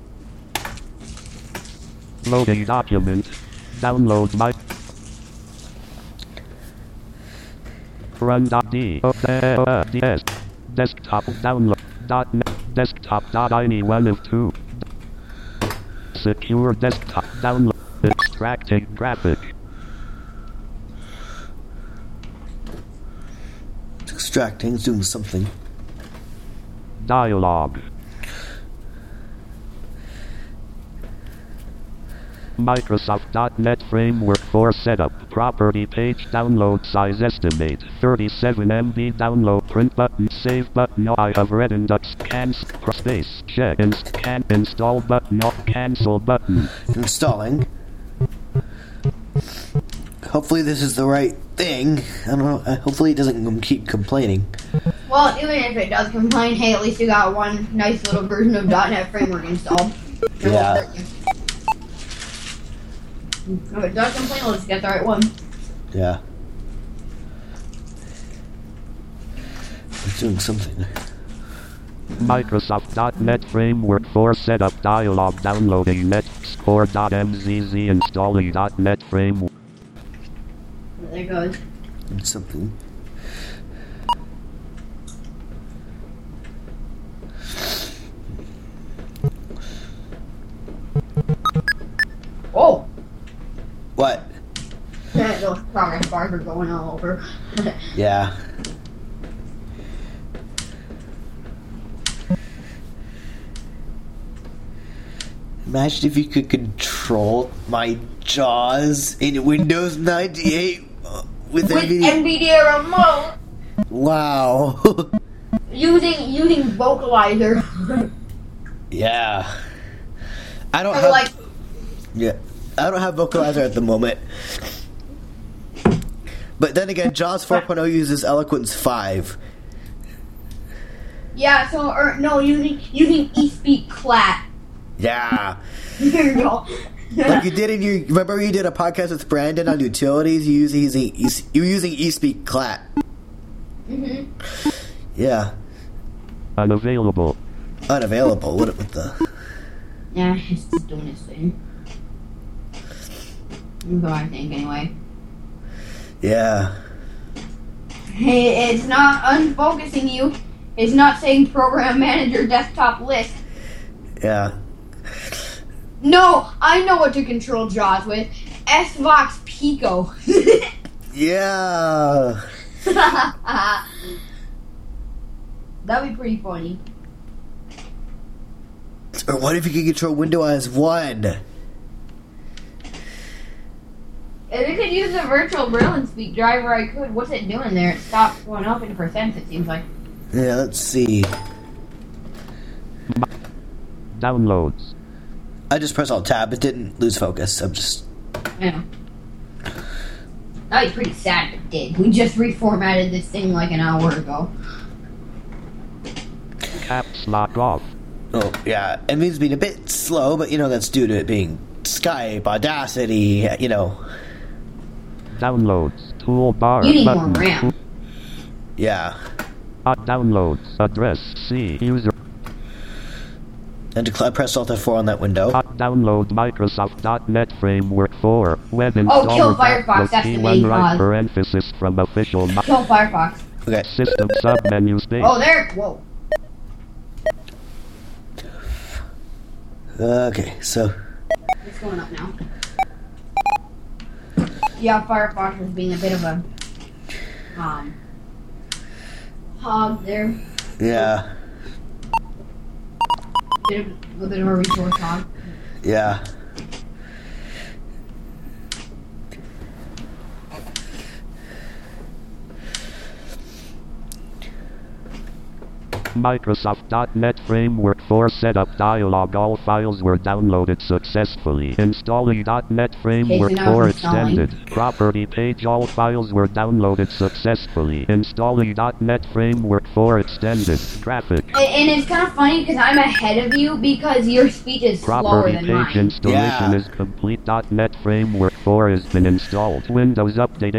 Loading document. Download my run.d. DS. Desktop download. .NET. Desktop.ini 1 of 2. Secure desktop download. Extracting graphic. It's extracting. It's doing something. Dialog. Microsoft.NET Framework 4 setup. Property page download size estimate 37 MB download print button save button. No, I have read index cancel space check can install button no cancel button. Installing. Hopefully this is the right thing. I don't know. Hopefully it doesn't keep complaining. Well, even if it does complain, hey, at least you got one nice little version of .NET Framework installed. It won't Yeah. hurt you. If it does complain, let's get the right one. Yeah. It's doing something. Microsoft.NET Framework 4 setup dialog downloading netscore.mzz installing .NET Framework. There it goes. It's something. Oh! What? Those progress bars are going all over. Yeah. Imagine if you could control my JAWS in Windows 98 with NVIDIA. NVIDIA remote! Wow. Using Vocalizer. Yeah. I don't So, have. like, Yeah. I don't have Vocalizer at the moment. But then again, JAWS 4.0 uses Eloquence 5. yeah, so, no, using eSpeak Clat. Yeah. There you go. Like you did in your. Remember you did a podcast with Brandon on utilities? You were using eSpeak Clat. Mm-hmm. Yeah. Unavailable. Unavailable. What the? Yeah, it's just doing its thing. So I think, anyway. Yeah. Hey, it's not unfocusing you. It's not saying Program Manager Desktop List. Yeah. No, I know what to control JAWS with. SVOX Pico. Yeah. That'd be pretty funny. Or what if you could control Windows 1? If it could use the virtual Braille and Speak driver, I could. What's it doing there? It stopped going up in percents, it seems like. Yeah, let's see. Downloads. I just pressed Alt Tab. It didn't lose focus. I'm just. Yeah. That'd be pretty sad if it did. We just reformatted this thing like an hour ago. Caps lock off. Oh, yeah. It means being a bit slow, but, that's due to it being Skype, Audacity, Downloads. Toolbar. You need button. more RAM. Yeah. Downloads. Address. C. User. And to press Alt F4 on that window. Download Microsoft.NET Framework 4. Web Oh, installer. kill Firefox, that's the main right cause. parenthesis from official Kill Firefox. Okay. system submenu space. Oh, there. Whoa. Okay, so It's going up now. Yeah, Firefox was being a bit of a hog there. yeah, A bit of a resource hog. yeah. Microsoft.NET Framework 4 setup dialog. All files were downloaded successfully. Installing .NET Framework Okay, so now 4 it's installing. extended. Property page. All files were downloaded successfully. Installing .NET Framework 4 extended. Graphic. And it's kind of funny because I'm ahead of you because your speech is slower Property than page mine. installation Yeah. is complete. .NET Framework 4 has been installed. Windows Update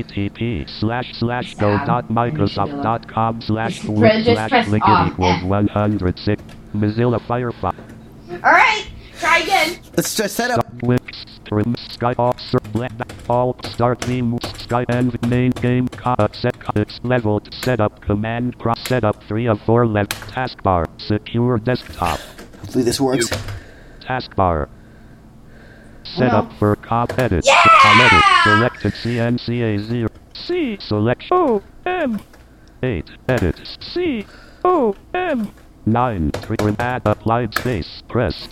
http://go.microsoft.com//link off, equals 106. Mozilla Firefox. Alright, try again. Let's just set up. Sky Officer Alt Start Theme Sky and main game set level setup command cross setup 3 of 4 left taskbar secure desktop Hopefully this works. taskbar setup for cop edit Yeah! edit selected CNCA 0 C select O M 8 edit C O M 9 3 add applied space pressed.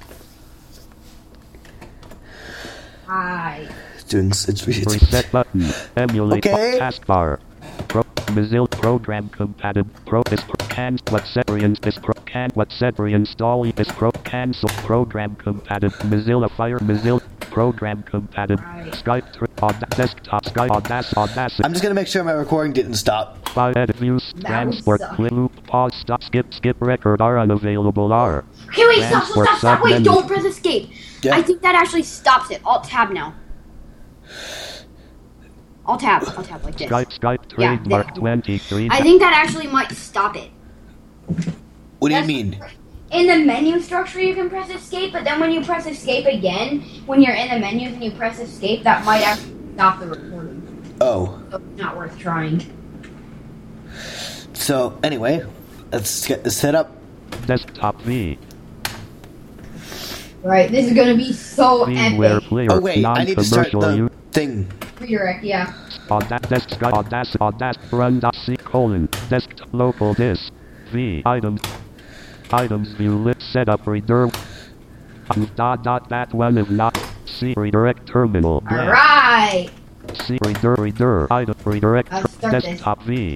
Hi. It's Reset button. Emulate Okay. taskbar. Mozilla program compatible. Cancel install this cancel program compatible. Mozilla program compatible. Right. Skype on desktop. Skype Audacity. I'm just gonna make sure my recording didn't stop. File edit views. That Transport. would suck. Loop. Pause. Stop. Skip. Record are unavailable. Are. Okay, wait, stop. Wait, submenu. don't press escape. Yeah. I think that actually stops it. Alt tab now. Alt tab like this. Skype Yeah, trademark there. 23. I think that actually might stop it. What do you That's- mean? In the menu structure, you can press escape, but then when you press escape again, when you're in the menus and you press escape, that might actually stop the recording. Oh, So it's not worth trying. so anyway, let's get this set up. Desktop V. Right, this is gonna be so VMware epic. player. Oh wait, I need to start Non-commercial the thing. Redirect, yeah. Audacity run.c colon desktop local disk V items view list setup redirect that one if not C redirect terminal Alright! C redirect item redirect I'll start this. desktop V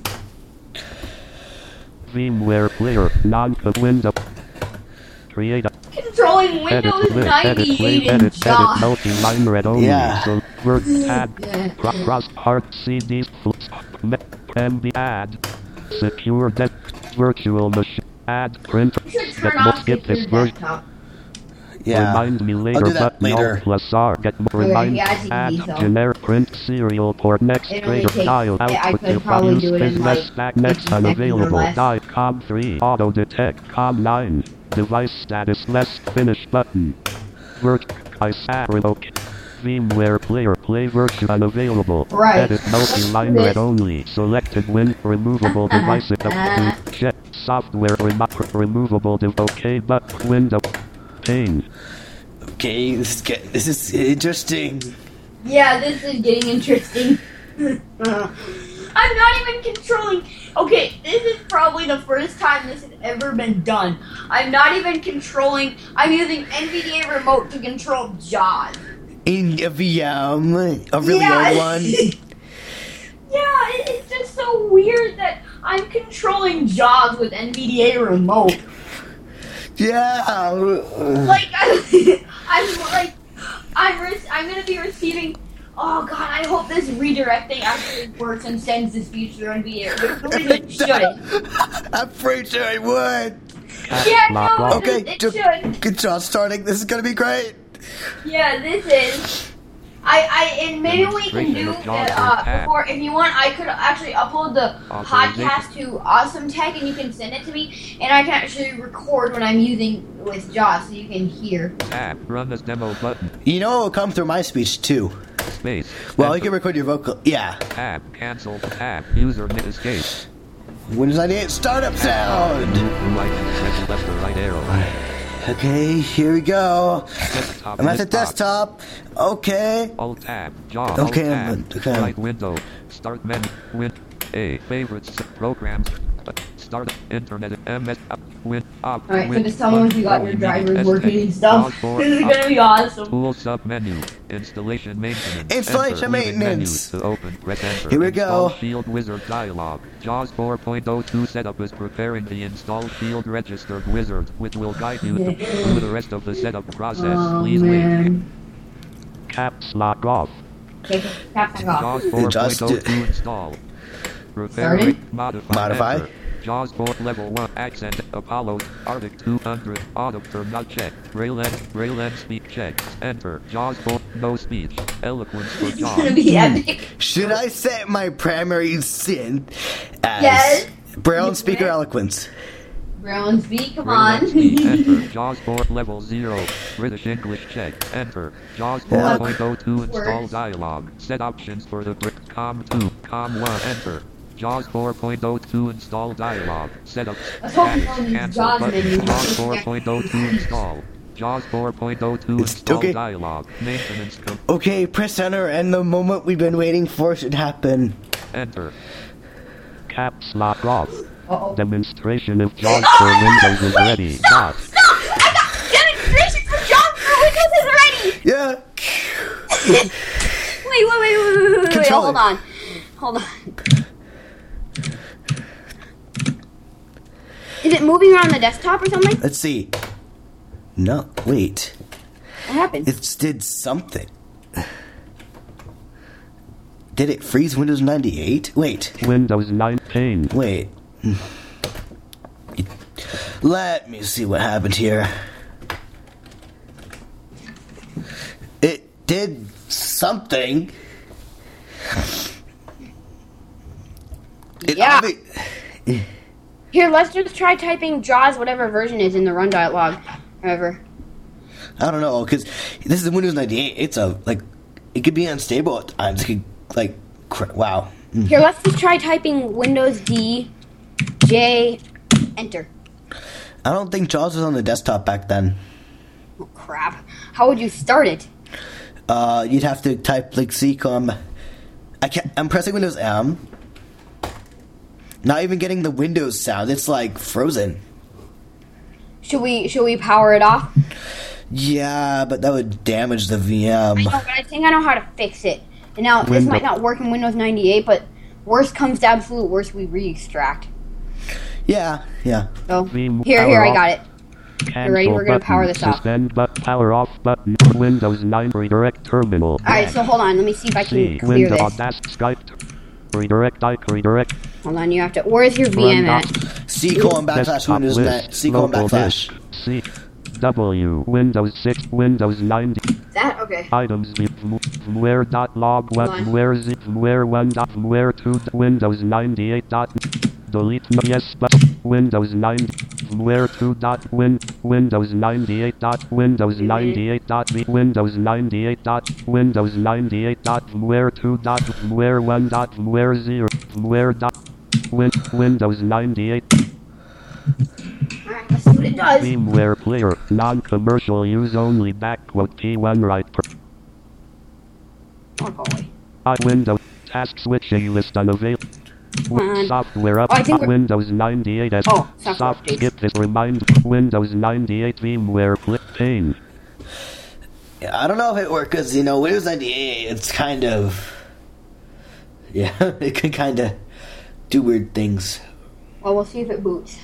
VMware player window create a Controlling Windows 98 in edit JAWS. multi-line read only. Yeah. So word tab Yeah. cross hard CDs MB add secure desk virtual machine add print You should get turn more off skip secure this version desktop. Yeah, remind me later I'll do that button later. Alt plus R get more Okay, remind yeah, it's add easy, so. generic print serial port next It only greater takes- dial I output could to probably use do it in, business like, back 50 next seconds or unavailable less. die com 3 auto detect com 9 device status less finish button revoke VMware player play version unavailable. Right. Edit multi-line This- read only. Selected win removable device check software removable okay but window pane. Okay, this is interesting. Yeah, this is getting interesting. I'm not even controlling. Okay, this is probably the first time this has ever been done. I'm not even controlling. I'm using NVDA remote to control JAWS. In a VM, a really Yeah. old one. Yeah, it's just so weird that I'm controlling JAWS with NVDA remote. Yeah. Like, I'm gonna be receiving. Oh god, I hope this redirecting actually works and sends the speech through NVDA. But it shouldn't. I'm pretty sure it would. Yeah, no, Okay, it should. good job starting. This is gonna be great. Yeah, this is. And maybe we can do before, if you want, I could actually upload the podcast to Awesome Tech and you can send it to me, and I can actually record when I'm using with Jaws so you can hear. Tab. Run this demo button. You know it will come through my speech too. Space. Well, you can record your vocal. Yeah. Tab. Cancel. Tab. User escape. Windows 98 startup sound. Right and press left or right arrow. Okay, here we go. Desktop I'm at the list box. desktop. Okay. Alt tab. Jaws. Okay, Alt tab. okay. Right window. Start menu. Favorites. Programs. Start internet. MS. Win. Up. Alright, win, so just tell me once you got your drivers working and stuff. This is gonna be awesome. Tool sub menu. Installation maintenance. Installation Enter. Leaving maintenance. Menu to open. Press enter. Here we Install go. Shield Wizard dialog. JAWS 4.02 setup is preparing the install Shield Registered Wizard, which will guide you through the rest of the setup process. Please wait. Caps lock off. Okay, tap that off. JAWS Just 4.02 install. Started? Modify. Enter. JAWS 4 level 1 accent Apollo Arctic 200 auditor not check Rayland speak check enter JAWS 4 no speech eloquence for It's gonna JAWS be epic. Should I set my primary sin as Yes. Braille speaker eloquence? Brown speak, come Rayland on. speak enter JAWS 4 level 0 British English check enter JAWS 4.02 install dialog set options for the COM2 COM1 enter JAWS 4.02 install dialog. Setup. Let's hope you don't use Cancel JAWS button. menu. JAWS 4.02 install. JAWS 4.02 install okay. dialog. Maintenance. Okay, press enter, and the moment we've been waiting for should happen. Enter. Caps lock off. Uh-oh. Demonstration of JAWS for Windows is ready. Stop! I got demonstration for JAWS for Windows is ready! Yeah. Wait, Controller. hold on. Is it moving around the desktop or something? Let's see. No, wait. What happened? It did something. Did it freeze Windows 98? Wait. Windows 9 pane. Wait. Let me see what happened here. It did something. Yeah. Here, let's just try typing JAWS, whatever version is in the run dialog. However. I don't know, because this is Windows 98. It's it could be unstable at times. It could, wow. Here, let's just try typing Windows D, J, enter. I don't think JAWS was on the desktop back then. Oh, crap. How would you start it? You'd have to type CCOM. I'm pressing Windows M. Not even getting the Windows sound. It's frozen. Should we power it off? Yeah, but that would damage the VM. I know, but I think I know how to fix it. And now, this might not work in Windows 98, but worst comes to absolute worst, we re-extract. Yeah. So, Vim here, power I off. got it. Cancel ready? We're gonna button. power this off. Suspend power off button. Windows 9 redirect terminal. Alright, so hold on, let me see if I C. can clear Windows this. Skype. Redirect. Hold on, you have to, where's your VM at? C:\\/ Desktop Windows list. 9. C:\\/ Local disk. C. W. Windows 6. Windows 9. That? Okay. Items VMware.log Hold on. VMware 1. VMware 2. Windows 98. Delete yes but Windows 9 VMware 2. Windows 98. Windows 98. Windows 98. Windows 98. VMware 2. VMware 1. VMware 0. VMware. Windows 98. Alright, let's see what it does. VMware player. Non-commercial use only. Backquote P1 right. Oh, go away. Windows. Task switching list unavailable. on. Software up. Oh, I think we're- Windows 98 as Oh, software soft updates. skip this remind Windows 98 VMware click pane. Yeah, I don't know if it worked because Windows 98. It's kind of it can kind of do weird things. Well, we'll see if it boots.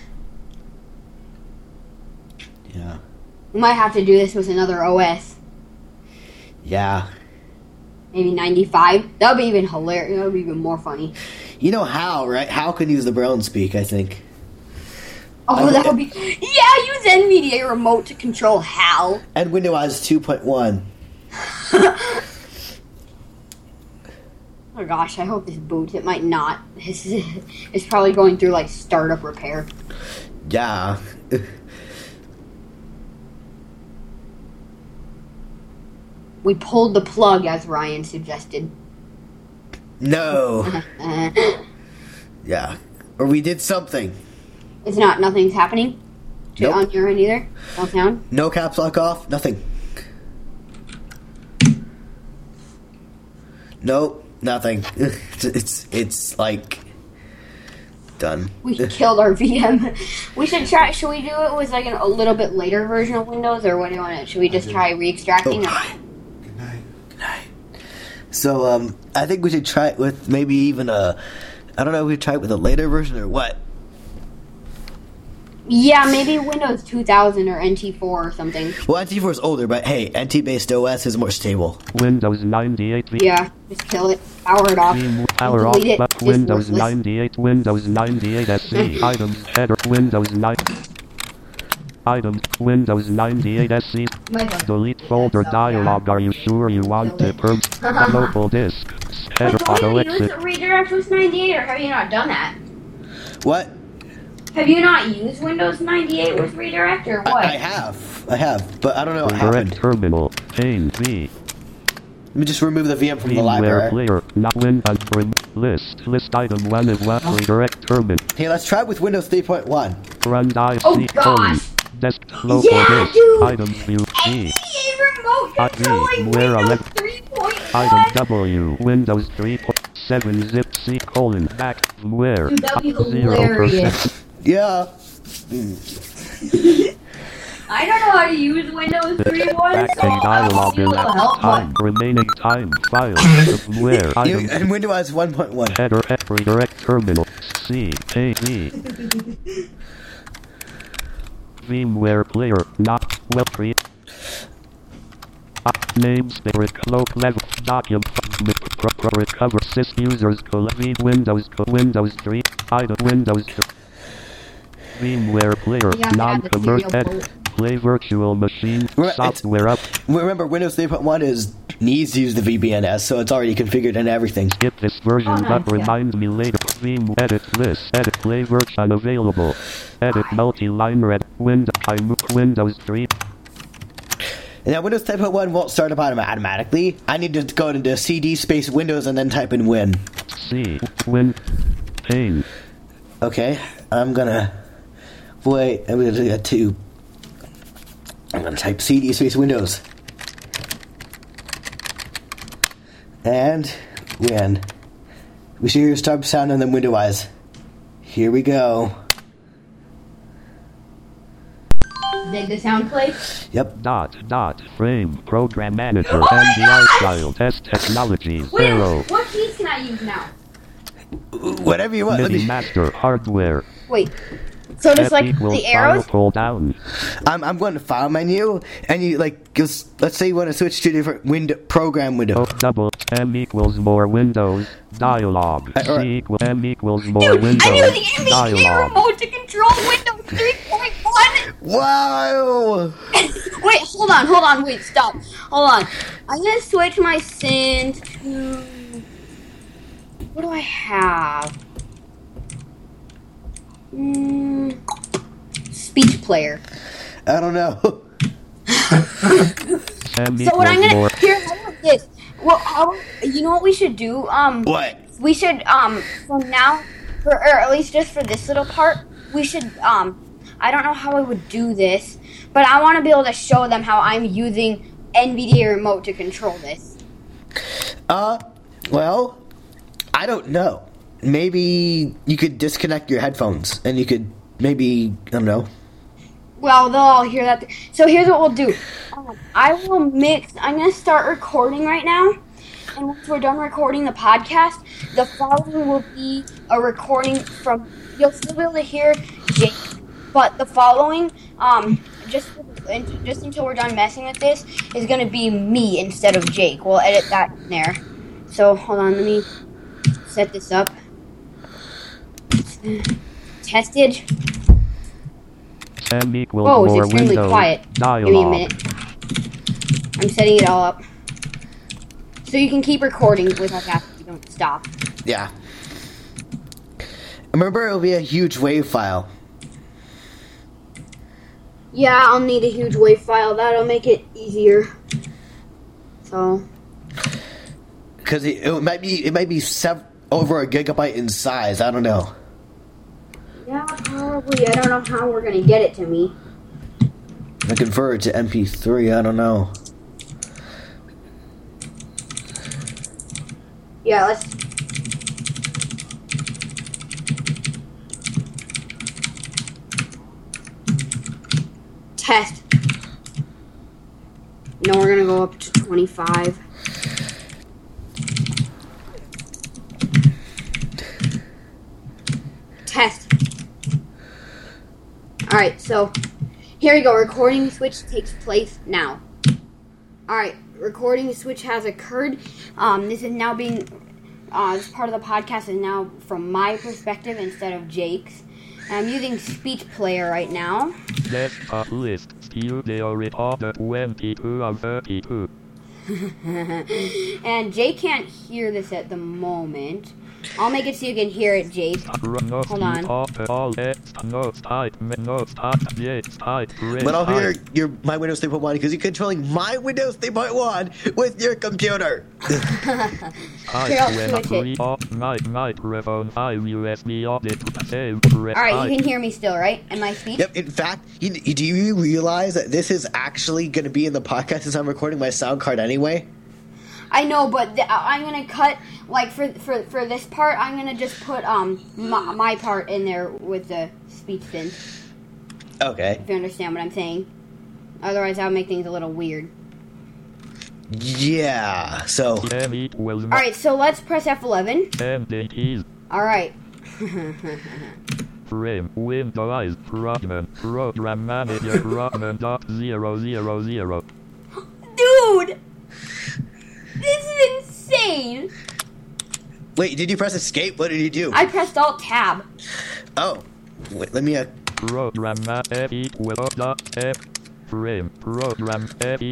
Yeah, We might have to do this with another OS. yeah. Maybe 95. That would be even hilarious. That would be even more funny. You know how, right? How can use the Braille speak? I think. Oh, that would be... Yeah, use NVIDIA remote to control HAL. And Windows 2.1. Oh gosh, I hope this boots. It might not. It's probably going through like startup repair. Yeah. We pulled the plug, as Ryan suggested. No. Yeah. Or we did something. It's not. Nothing's happening. Nope. On your end either. No sound. No caps lock off. Nothing. Nope. Nothing. It's like done. We killed our VM. We should try. Should we do it with like a little bit later version of Windows, or what do you want to? Should we just try re-extracting? Good night. So I think we should try it with maybe even I don't know if we try it with a later version or what. Yeah, maybe Windows 2000 or NT4 or something. Well, NT4 is older, but hey, NT-based OS is more stable. Windows 98. Yeah, just kill it. Power it off. Power off. Delete it. But It's Windows worthless. 98. Windows 98 SE. Items. Header. Windows 9. Items. Windows 98 SE. Delete folder dialog. Are you sure you want to local disk? Header auto Have you used exit. RedirectX 98, or have you not done that? What? Have you not used Windows 98 with redirect, or what? I have, but I don't know what Direct happened. terminal. Pane V. Let me just remove the VM from the VMware library. player. Not Windows. List item 1 of left. Redirect terminal. Hey, let's try it with Windows 3.1. Run dive Oh, C. gosh. Desk local Yeah, disk. dude. Item view E. NVDA remote I controlling where Windows elect- 3.1. Item W. Windows 3.7 zip C colon back where Dude, that'd be 0%. hilarious. Yeah. I don't know how to use Windows 3.1, Back so and I dialog will elect help. time remaining time file where item And Windows 1.1. header redirect terminal C A V VMware player not well created. Namespace low level document recover sys users Windows 3 item Windows 3 VMware player Yeah, I'm gonna add the non-commercial serial edit play virtual machine Right, it's- software up Remember, Windows 3.1 needs to use the VBNS, so it's already configured and everything. skip this version Oh, nice, but yeah. remind me later Vim edit list edit play virtual unavailable edit multi-line red Windows 3 And now Windows 10.1 won't start up automatically. I need to go into CD space Windows and then type in Win. C Win Pane Okay, I'm gonna type CD space Windows. And Win. We should hear start sound and then Windows. Here we go. Did the sound play? Yep. dot frame program manager NDI style test technologies Wait, zero what keys can I use now? Whatever you want. Let MIDI me, master hardware Wait. So just F like equals the file arrows? pull down I'm going to file menu, and you let's say you want to switch to a different program window. double M equals more Windows dialog Alright. C equals M equals more Dude, Windows I'm using NVDA dialog remote to control Windows 3.1. Wow! Wait, hold on, wait, stop. Hold on. I'm gonna switch my synth to... What do I have? Speech player. I don't know. M So what I'm equals gonna... more Here, how about this? Well, you know what we should do? What? We should, from now, or at least just for this little part, we should, I don't know how I would do this, but I want to be able to show them how I'm using NVDA remote to control this. Well, I don't know. Maybe you could disconnect your headphones, and you could maybe, I don't know. Well, they'll all hear that. So here's what we'll do. I will mix, I'm going to start recording right now, and once we're done recording the podcast, the following will be a recording from, you'll still be able to hear Jake, but the following, just until we're done messing with this, is going to be me instead of Jake. We'll edit that in there. So, hold on, let me set this up. Tested. M equals Oh, it's more extremely Windows quiet. Give me a dialog minute. I'm setting it all up. So you can keep recording without having to don't stop. Yeah. Remember, it'll be a huge WAV file. Yeah, I'll need a huge WAV file. That'll make it easier. So. Because it might be over a gigabyte in size. I don't know. Yeah, probably. I don't know how we're gonna get it to me. I convert it to MP3. I don't know. Yeah, let's. Test. No, we're gonna go up to 25. Test. Alright, so here we go. Recording switch takes place now. Alright, recording switch has occurred. This is now being, this part of the podcast is now from my perspective instead of Jake's. I'm using Speech Player right now. Desktop list. Studio Recorder 22 of 32. And Jake can't hear this at the moment. I'll make it so you can hear it, Jake. Hold on. But I'll hear my Windows 3.1 because you're controlling my Windows 3.1 with your computer. Here, I'll switch it. Alright, you can hear me still, right? In my speech? Yep, in fact, do you realize that this is actually going to be in the podcast as I'm recording my sound card anyway? I know, but I'm gonna cut, like, for this part, I'm gonna just put my part in there with the speech synth. Okay. If you understand what I'm saying. Otherwise, that would make things a little weird. Yeah, so... Alright, so let's press F11. Alright. Frame, Windows, Program Manager, Program.000. Dude! This is insane! Wait, did you press escape? What did you do? I pressed Alt-Tab. Oh. Wait, let me... Program frame program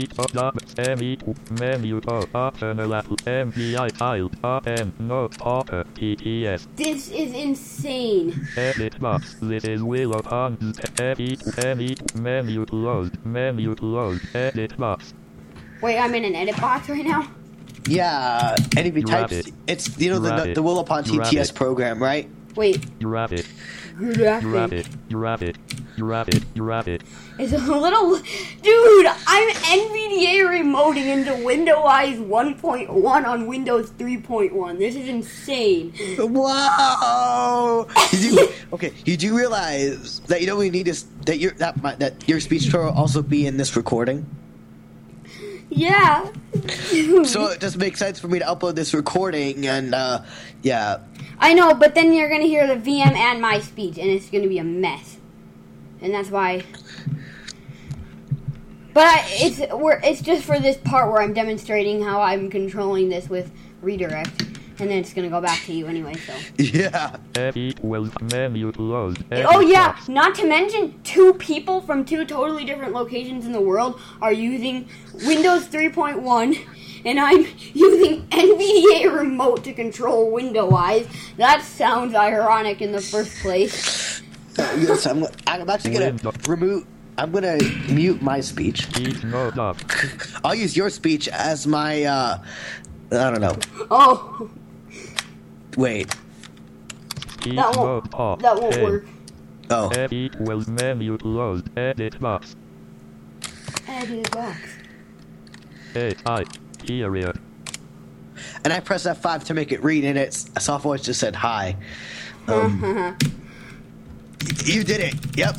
menu MPI file no TTS. This is insane. Edit box. This is Willow Ponds. Menu closed. Edit box. Wait, I'm in an edit box right now? Yeah, and if you type... It's, the Willow Pond TTS program, right? Wait. Rabbit. Rabbit. Rabbit. It's a little... Dude, I'm NVDA remoting into Windows 1.1 on Windows 3.1. This is insane. Wow! You do realize that you know we need is that your speech tutorial will also be in this recording? Yeah. So it just makes sense for me to upload this recording and yeah. I know, but then you're gonna hear the VM and my speech, and it's gonna be a mess. And that's why. But it's just for this part where I'm demonstrating how I'm controlling this with redirect, and then it's gonna go back to you anyway. So. Yeah. Menu closed. Oh yeah. Not to mention, 2 people from 2 totally different locations in the world are using Windows 3.1. And I'm using NVDA remote to control Windows. That sounds ironic in the first place. Yes, I'm actually gonna mute my speech. I'll use your speech as my I don't know. Oh. Wait. That won't work. Oh. Menu closed. Edit box. Edit box. Area. And I pressed F5 to make it read, and its software just said hi. You did it. Yep.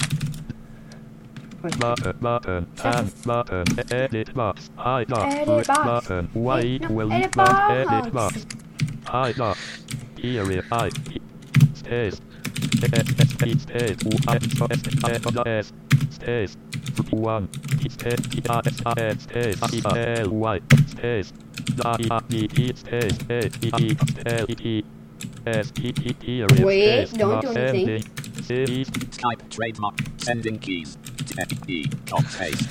Button. Edit box. I dot. Edit box. Button. Y equals edit box. box. Edit box. I dot. Area. I. Space. Space. 1 space L-Y space Wait, don't do anything. Skype trademark. Sending keys. T-E, top space.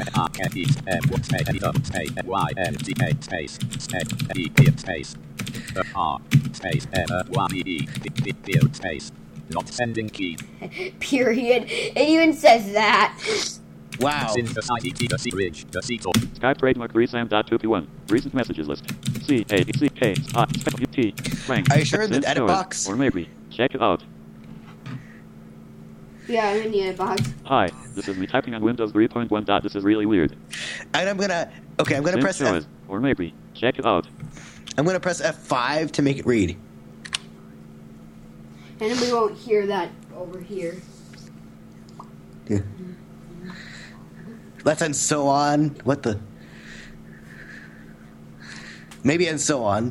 R-K-E, M, space, Y, N, D-A, space, E, space. R space N-Y-E space not sending key. Period. It even says that. Wow. Synthesize the C ridge, the C top. Skype trademark resam.2p1. Recent messages list. C-A-C-K-I-T. Frank. Are you sure in the Since edit Noah, box? Or maybe. Check it out. Yeah, I'm in the edit box. Hi, this is me typing on Windows 3.1. This is really weird. And I'm gonna press Since Noah, F, or maybe. Check it out. I'm gonna press F5 to make it read. And we won't hear that over here. Yeah. Let's and so on. What the? Maybe and so on.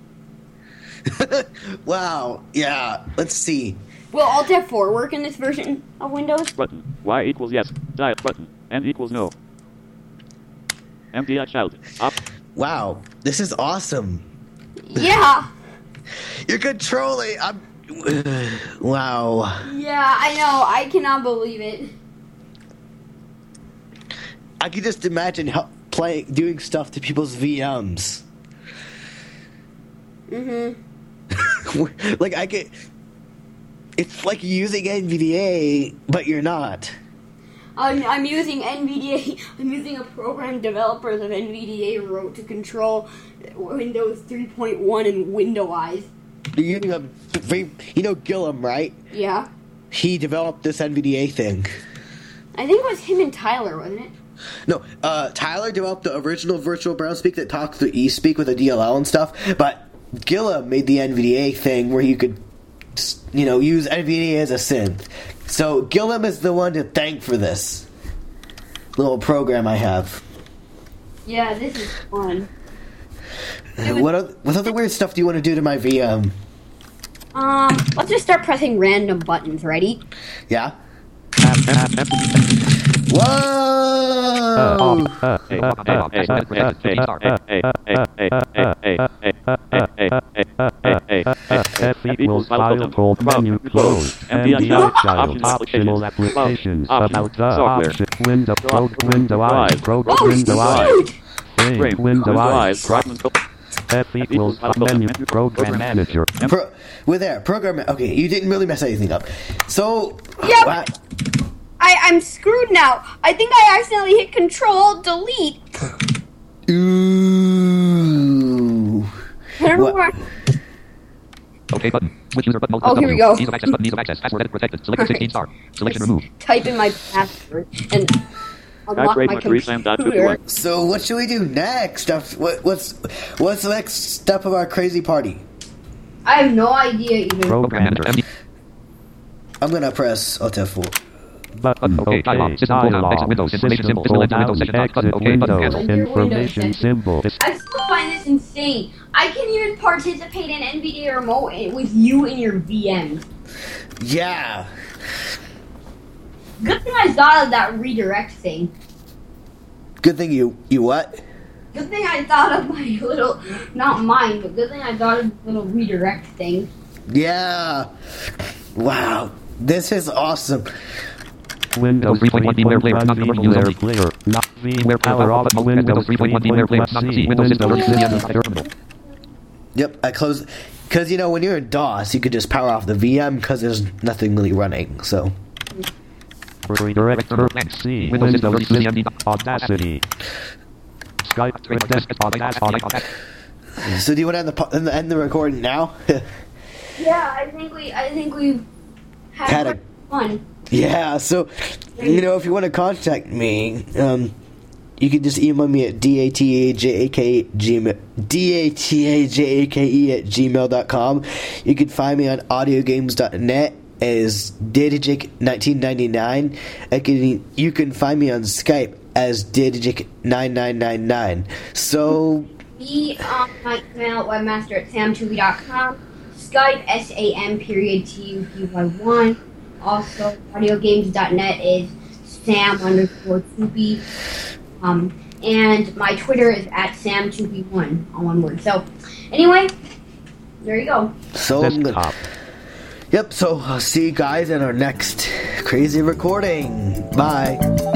Wow. Yeah. Let's see. Will Alt F4 work in this version of Windows? Button. Y equals yes. Dial button. N equals no. MDI child. Up. Wow. This is awesome. Yeah. You're controlling. Wow. Yeah, I know. I cannot believe it. I can just imagine doing stuff to people's VMs. Like I could. It's like using NVDA, but you're not. I'm using NVDA. I'm using a program developers of NVDA wrote to control Windows 3.1 and Windows. You're using Gillum, right? Yeah. He developed this NVDA thing. I think it was him and Tyler, wasn't it? No, Tyler developed the original virtual browser speak that talks through eSpeak with a DLL and stuff, but Gillum made the NVDA thing where you could, use NVDA as a synth. So Gillum is the one to thank for this little program I have. Yeah, this is fun. What other weird stuff do you want to do to my VM? Let's just start pressing random buttons. Ready? Yeah? Whoa! F equals file called menu close. MDI child optional applications about the option window code window eyes program window eyes frame window eyes F equals menu program manager. We're there. Program. Okay, you didn't really mess anything up. So yeah. I'm screwed now. I think I accidentally hit Control-Delete. Ooh. I don't know where. Okay button. Switch user button. Oh, here we go. Ease of access button. Ease of access. Password edit protected. Select 16 star. Selection removed. Type in my password and unlock my computer. So what should we do next? What's the next step of our crazy party? I have no idea even. Program manager. I'm gonna press Alt F4. Button. Okay. Dialog. Windows. Information symbol. Windows section. Button. Okay. Button. Cancel. Information symbol. I still find this insane. I can even participate in NVIDIA Remote with you in your VM. Yeah. Good thing I thought of that redirect thing. Good thing you what? Good thing I thought of my little, not mine, but good thing I thought of the little redirect thing. Yeah. Wow. This is awesome. Windows 3.1 VMware Player, not VMware Player, not VMware Power Off, Windows 3.1 VMware Player, not C, Windows Terminal. Yep, I closed, because when you're in DOS, you could just power off the VM because there's nothing really running, so. Redirect C, Windows Audacity. Skype, desktop, Audacity. So do you want to end the recording now? Yeah, I think we had fun. Yeah, so, if you want to contact me, you can just email me at datajake@gmail.com. You can find me on audiogames.net as Datajik1999. You can find me on Skype as Datajik9999. So... Me on my email, webmaster@sam2b.com. Skype, SAM.TUPY1. Also, audiogames.net is Sam_2B. And my Twitter is @Sam2B1, all one word. So, anyway, there you go. So, I'll see you guys in our next crazy recording. Bye.